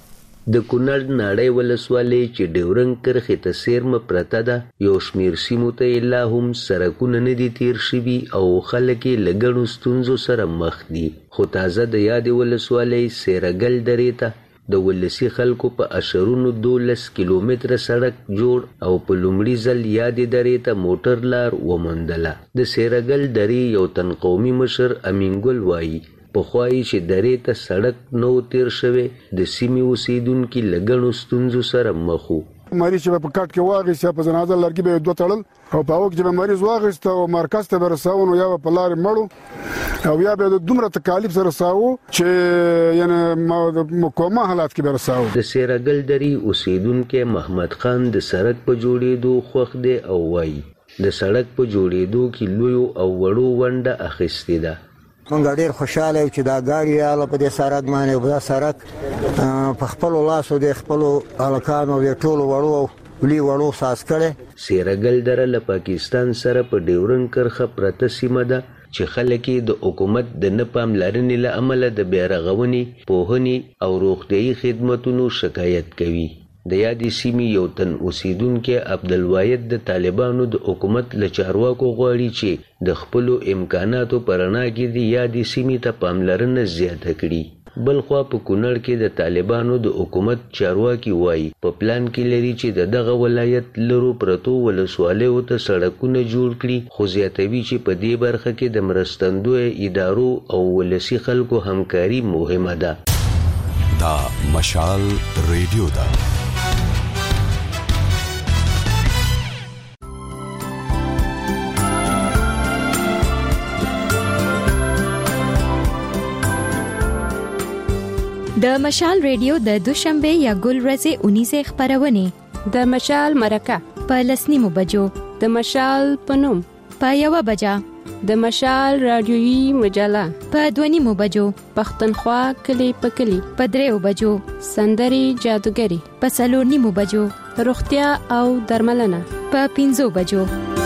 د کونړ ناړی ولسوالۍ چې ډیورن کرخې ته څیرمه پرته ده یو شمېر سیمو ته لا هم سړکونه نه دي تیر شوي او خلک یې له ګڼو ستونزو سره مخ دي. خو تازه د یادې ولسوالۍ سیرګل درې ته د ولسي خلکو په اشرونو دولس کیلومتره سړک جوړ او په لومړي ځل یادې درې ته موټر لار وموندله. د سیرګل درې یو تن قومي مشر امین ګل وایي پخوایی چې درې ته سړک نو تیر شوی د سیمې اوسیدونکي له ګڼو ستونزو سره مخ وو. مریض چې په کټ کې واغېسته په جنازه لرګي به دوه تړل او په هغه کې به مریض واغېسته او مرکز ته به رساو نو یا په لارې مړو او یا به دومره تکالیف سره رساو چې یعنی مقاومه حالات کې به رساو. د سیرګل درې اوسیدونکي محمد خان د سړک په جوړېدو خوښ دی او وایي د سړک په جوړېدو کې لوی او وړو ونډه اخیستې ده. مونږ ډېر خوشاله یو چې دا ګاډي یاله په دې سړک باندې په دا سړک په خپلو لاسو د خپلو هلکانو د ټولو وړو ولي وړو ساز کړی. سیرګل دره له پاکستان سره په ډیورن کرخه پرته سیمه ده چې خلک د حکومت د نه پاملرنې له امله د بیارغونې پوهنې او روغتیايي خدماتونو شکایت کوي. د یادې سیمې یو تن اوسیدونکی عبدالواحد د طالبانو د حکومت له چارواکو غواړي چې د خپلو امکاناتو په رڼا کې د یادې سیمې ته پاملرنه زیاته کړي. بل خوا په کونړ کې د طالبانو د حکومت چارواکي وایي په پلان کې لري چې د دغه ولایت لرو پرتو ولسوالیو ته سړکونه جوړ کړي خو زیاتوي چې په دې برخه کې د مرستندوی ادارو او ولسي خلکو همکاري مهمه ده. دا مشال ریډیو ده. د مشال ریډیو د دوشنبه یا ګل ورځې اونیزه خبرونه د مشال مرکه په لسنیمو بجو د مشال پنوم په یو بجا د مشال رادیويي مجله په دونیمو بجو پښتونخوا کلی په کلی په دریو بجو سندري جادوګری په څلور نیمو بجو روغتیا او درملنه په پنځو بجو